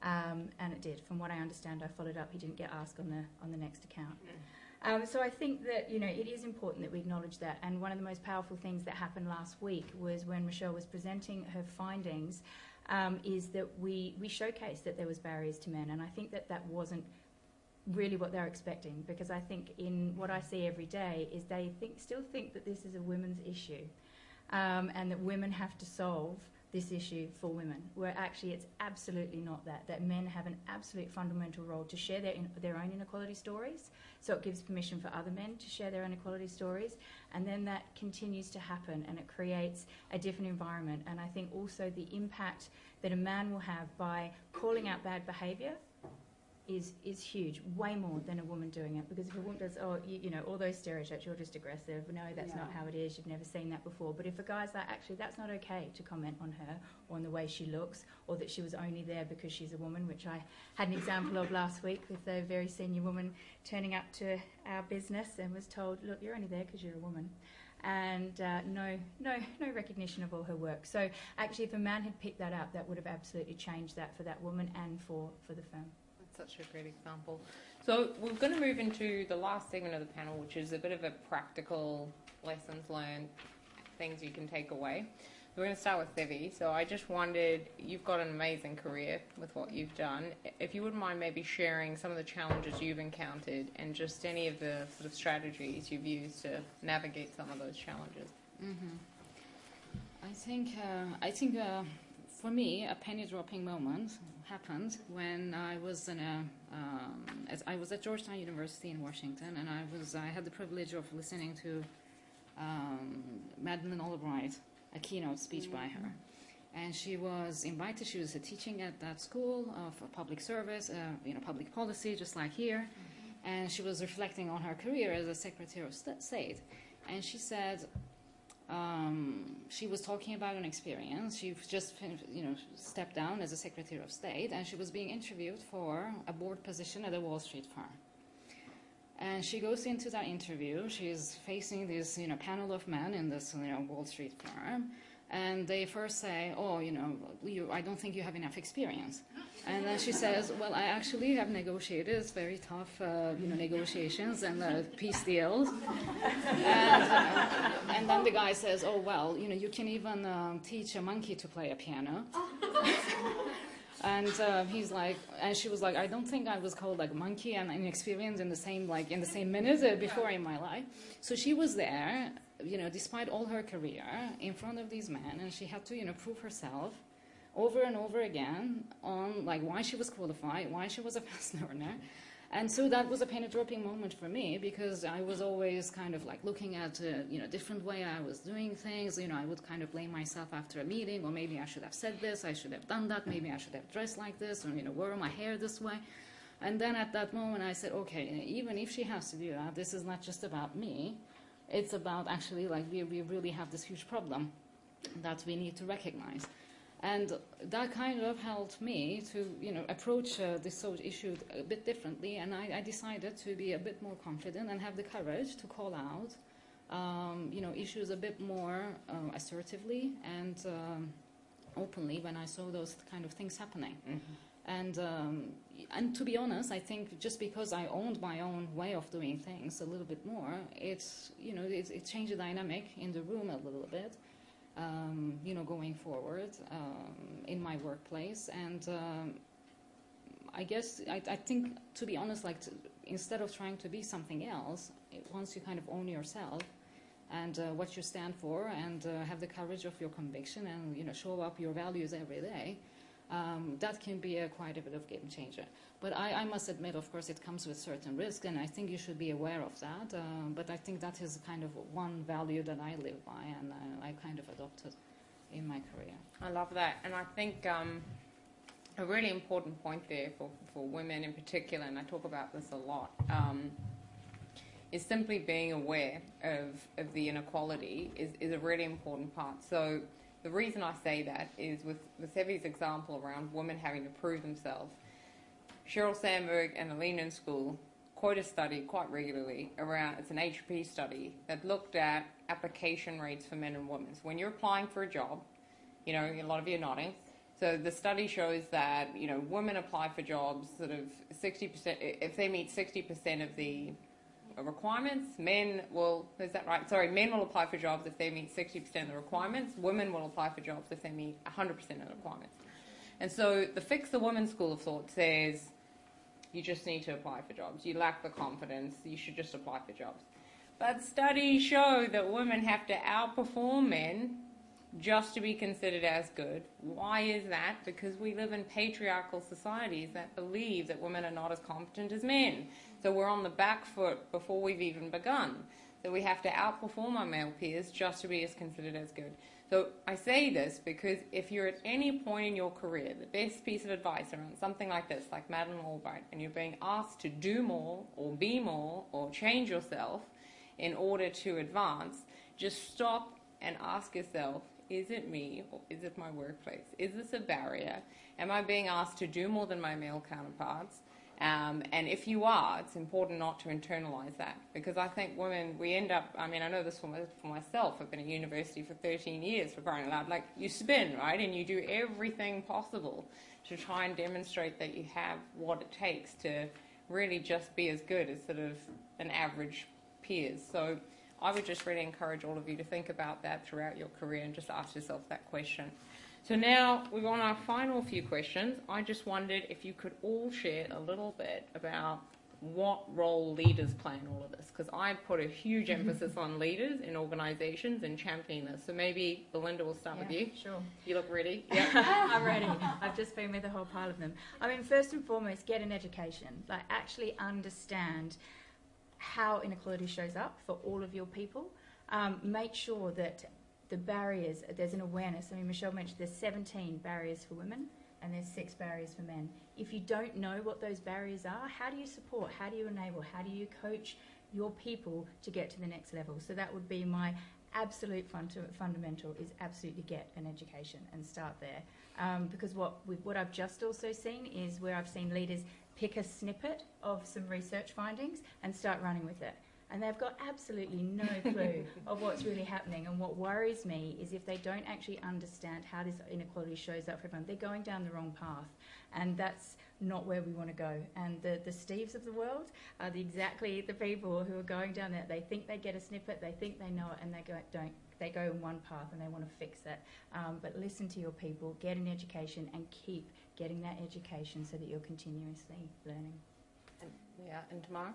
And it did. From what I understand, I followed up. He didn't get asked on the next account. So I think that, you know, it is important that we acknowledge that. And one of the most powerful things that happened last week was when Michelle was presenting her findings, is that we showcased that there was barriers to men. And I think that that wasn't really what they're expecting, because I think in what I see every day is they still think that this is a women's issue, and that women have to solve this issue for women, where actually it's absolutely not that men have an absolute fundamental role to share their own inequality stories, so it gives permission for other men to share their inequality stories, and then that continues to happen, and it creates a different environment. And I think also the impact that a man will have by calling out bad behaviour is huge, way more than a woman doing it. Because if a woman does, you know, all those stereotypes, you're just aggressive, no, that's not how it is, you've never seen that before. But if a guy's like, actually, that's not okay to comment on her, or on the way she looks, or that she was only there because she's a woman, which I had an example of last week with a very senior woman turning up to our business and was told, look, you're only there because you're a woman. And no recognition of all her work. So actually, if a man had picked that up, that would have absolutely changed that for that woman and for the firm. Such a great example. So we're going to move into the last segment of the panel, which is a bit of a practical lessons learned, things you can take away. We're going to start with Sevi. So I just wondered, you've got an amazing career with what you've done. If you wouldn't mind maybe sharing some of the challenges you've encountered and just any of the sort of strategies you've used to navigate some of those challenges. I think for me, a penny-dropping moment happened when I was I was at Georgetown University in Washington, and I had the privilege of listening to Madeleine Albright, a keynote speech by her, and she was invited. She was teaching at that school of public service, public policy, just like here, and she was reflecting on her career as a Secretary of State, and she said. She was talking about an experience. She just, stepped down as a Secretary of State, and she was being interviewed for a board position at a Wall Street firm. And she goes into that interview. She's facing this, panel of men in this, Wall Street firm, and they first say, I don't think you have enough experience. And then she says, well, I actually have negotiated very tough, negotiations and peace deals. And then the guy says, oh, well, you can even teach a monkey to play a piano. And he's like, and she was like, I don't think I was called like a monkey and inexperienced in the same minute before in my life. So she was there, despite all her career, in front of these men, and she had to, prove herself over and over again on like why she was qualified, why she was a fast learner. And so that was a penny-dropping moment for me, because I was always kind of like looking at different way I was doing things. I would kind of blame myself after a meeting, or maybe I should have said this, I should have done that, maybe I should have dressed like this, or wear my hair this way. And then at that moment I said, okay, even if she has to do that, this is not just about me. It's about actually like we really have this huge problem that we need to recognize. And that kind of helped me to, approach this sort of issue a bit differently. And I decided to be a bit more confident and have the courage to call out, issues a bit more assertively and openly when I saw those kind of things happening. And to be honest, I think just because I owned my own way of doing things a little bit more, it changed the dynamic in the room a little bit. Going forward in my workplace. And I guess I think, to be honest, instead of trying to be something else, once you kind of own yourself and what you stand for, and have the courage of your conviction, and show up your values every day, that can be quite a bit of game changer. But I must admit, of course, it comes with certain risk, and I think you should be aware of that. But I think that is kind of one value that I live by, and I kind of adopted in my career. I love that. And I think a really important point there for women in particular, and I talk about this a lot, is simply being aware of the inequality is a really important part. So the reason I say that is with Sevi's example around women having to prove themselves. Sheryl Sandberg and the Lean-In School quote a study quite regularly around, it's an HP study that looked at application rates for men and women. So when you're applying for a job, a lot of you are nodding. So the study shows that, women apply for jobs sort of 60%, if they meet 60% of the requirements, men will apply for jobs if they meet 60% of the requirements. Women will apply for jobs if they meet 100% of the requirements. And so the Fix the Woman school of thought says you just need to apply for jobs. You lack the confidence. You should just apply for jobs. But studies show that women have to outperform men just to be considered as good. Why is that? Because we live in patriarchal societies that believe that women are not as competent as men. So we're on the back foot before we've even begun. So we have to outperform our male peers just to be as considered as good. So I say this because if you're at any point in your career, the best piece of advice around something like this, like Madeleine Albright, and you're being asked to do more or be more or change yourself in order to advance, just stop and ask yourself, is it me or is it my workplace? Is this a barrier? Am I being asked to do more than my male counterparts? And if you are, it's important not to internalize that, because I think women, we end up, I know this for myself, I've been at university for 13 years, for crying out loud, like you spin, right, and you do everything possible to try and demonstrate that you have what it takes to really just be as good as sort of an average peers. So I would just really encourage all of you to think about that throughout your career and just ask yourself that question. So now we're on our final few questions. I just wondered if you could all share a little bit about what role leaders play in all of this, because I put a huge emphasis on leaders in organizations and championing this. So maybe Belinda, will start with you. Sure. You look ready? Yeah. I'm ready. I've just been with a whole pile of them. First and foremost, get an education. Like, actually understand how inequality shows up for all of your people. Make sure that the barriers, there's an awareness. Michelle mentioned there's 17 barriers for women and there's 6 barriers for men. If you don't know what those barriers are, how do you support, how do you enable, how do you coach your people to get to the next level? So that would be my absolute fundamental, is absolutely get an education and start there. Because what I've just also seen is where I've seen leaders pick a snippet of some research findings and start running with it. And they've got absolutely no clue of what's really happening. And what worries me is if they don't actually understand how this inequality shows up for everyone, they're going down the wrong path. And that's not where we want to go. And the Steves of the world are exactly the people who are going down there. They think they get a snippet, they think they know it, and they go in one path and they want to fix it. But listen to your people, get an education, and keep getting that education so that you're continuously learning. And Tamara?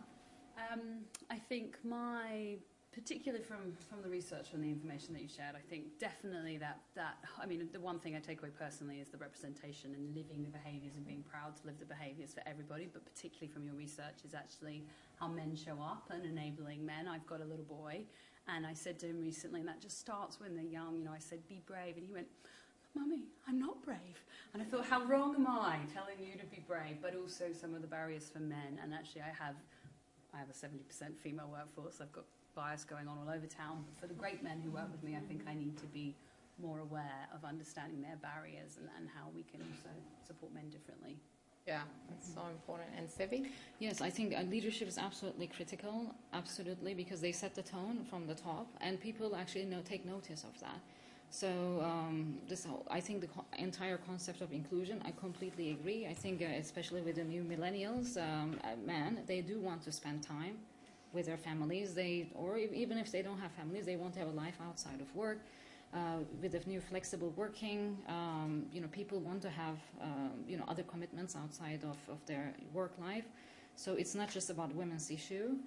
I think particularly from the research and the information that you shared, I think definitely that the one thing I take away personally is the representation and living the behaviours and being proud to live the behaviours for everybody, but particularly from your research is actually how men show up and enabling men. I've got a little boy, and I said to him recently, and that just starts when they're young, I said, be brave, and he went, Mummy, I'm not brave. And I thought, how wrong am I telling you to be brave? But also some of the barriers for men, and actually I have a 70% female workforce. I've got bias going on all over town. But for the great men who work with me, I think I need to be more aware of understanding their barriers and how we can also support men differently. Yeah, that's so important. And Sevi? Yes, I think leadership is absolutely critical, absolutely, because they set the tone from the top, and people actually take notice of that. So I think the entire concept of inclusion, I completely agree. I think especially with the new millennials, men, they do want to spend time with their families. Or even if they don't have families, they want to have a life outside of work. With the new flexible working, people want to have other commitments outside of their work life. So it's not just about women's issue.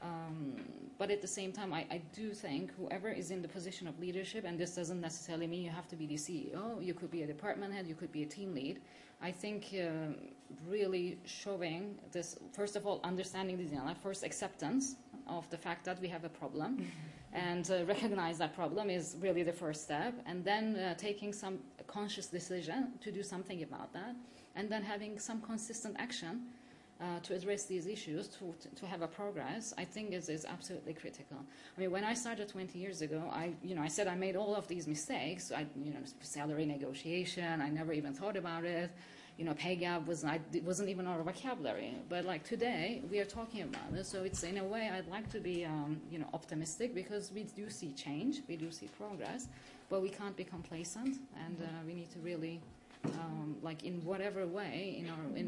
But at the same time, I do think whoever is in the position of leadership, and this doesn't necessarily mean you have to be the CEO, you could be a department head, you could be a team lead. I think really showing this, first of all, understanding this, first acceptance of the fact that we have a problem, and recognize that problem is really the first step, and then taking some conscious decision to do something about that, and then having some consistent action to address these issues, to have a progress, I think is absolutely critical. When I started 20 years ago, I said I made all of these mistakes. Salary negotiation, I never even thought about it. Pay gap wasn't even our vocabulary. But today, we are talking about it. So it's, in a way, I'd like to be optimistic, because we do see change, we do see progress, but we can't be complacent, and we need to really like in whatever way,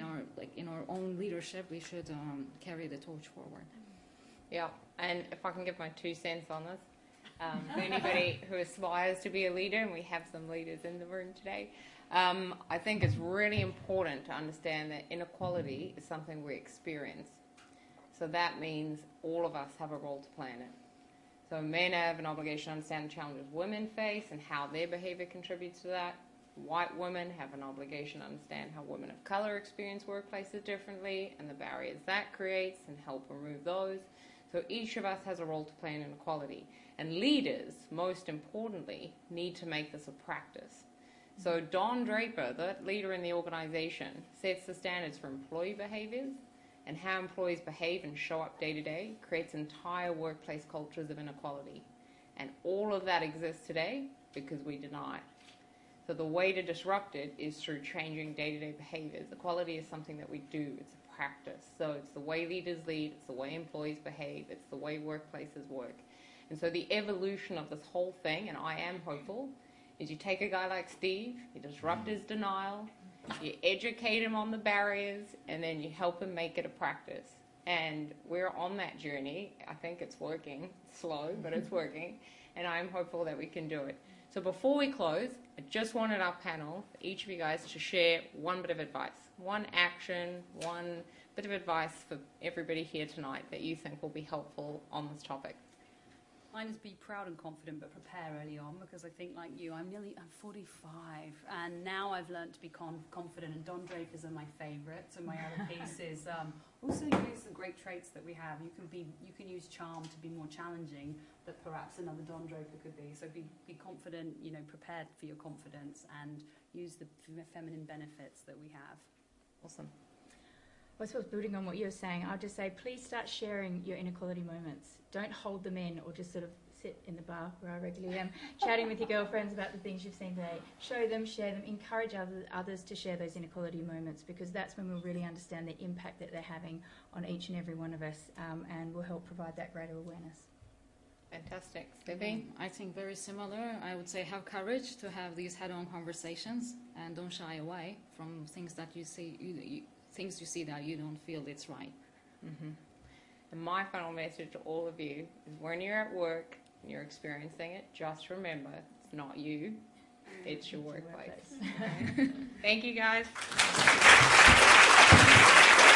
in our own leadership, we should carry the torch forward. Yeah, and if I can give my 2 cents on this, for anybody who aspires to be a leader, and we have some leaders in the room today, I think it's really important to understand that inequality is something we experience. So that means all of us have a role to play in it. So men have an obligation to understand the challenges women face and how their behavior contributes to that. White women have an obligation to understand how women of color experience workplaces differently and the barriers that creates and help remove those. So each of us has a role to play in inequality. And leaders, most importantly, need to make this a practice. So Don Draper, the leader in the organization, sets the standards for employee behaviors, and how employees behave and show up day to day creates entire workplace cultures of inequality. And all of that exists today because we deny it. So the way to disrupt it is through changing day-to-day behaviors. Equality is something that we do. It's a practice. So it's the way leaders lead. It's the way employees behave. It's the way workplaces work. And so the evolution of this whole thing, and I am hopeful, is you take a guy like Steve, you disrupt his denial, you educate him on the barriers, and then you help him make it a practice. And we're on that journey. I think it's working. It's slow, but it's working. And I'm hopeful that we can do it. So before we close, I just wanted our panel, each of you guys, to share one bit of advice, one action, one bit of advice for everybody here tonight that you think will be helpful on this topic. Mine is be proud and confident, but prepare early on, because I think, like you, I'm 45, and now I've learned to be confident, and Don Draper's are my favourite. So my other piece is also use the great traits that we have. You can use charm to be more challenging, that perhaps another Don Draper could be. So be confident, prepared for your confidence, and use the feminine benefits that we have. Awesome. Well, I suppose building on what you were saying, I'll just say, please start sharing your inequality moments. Don't hold them in or just sort of sit in the bar where I regularly am, chatting with your girlfriends about the things you've seen today. Show them, share them, encourage others to share those inequality moments, because that's when we'll really understand the impact that they're having on each and every one of us, and will help provide that greater awareness. Fantastic. Vivi? I think very similar. I would say have courage to have these head-on conversations, and don't shy away from things that you see, things you see that you don't feel it's right. Mm-hmm. And my final message to all of you is, when you're at work and you're experiencing it, just remember, it's not you, it's your workplace. Thank you, guys.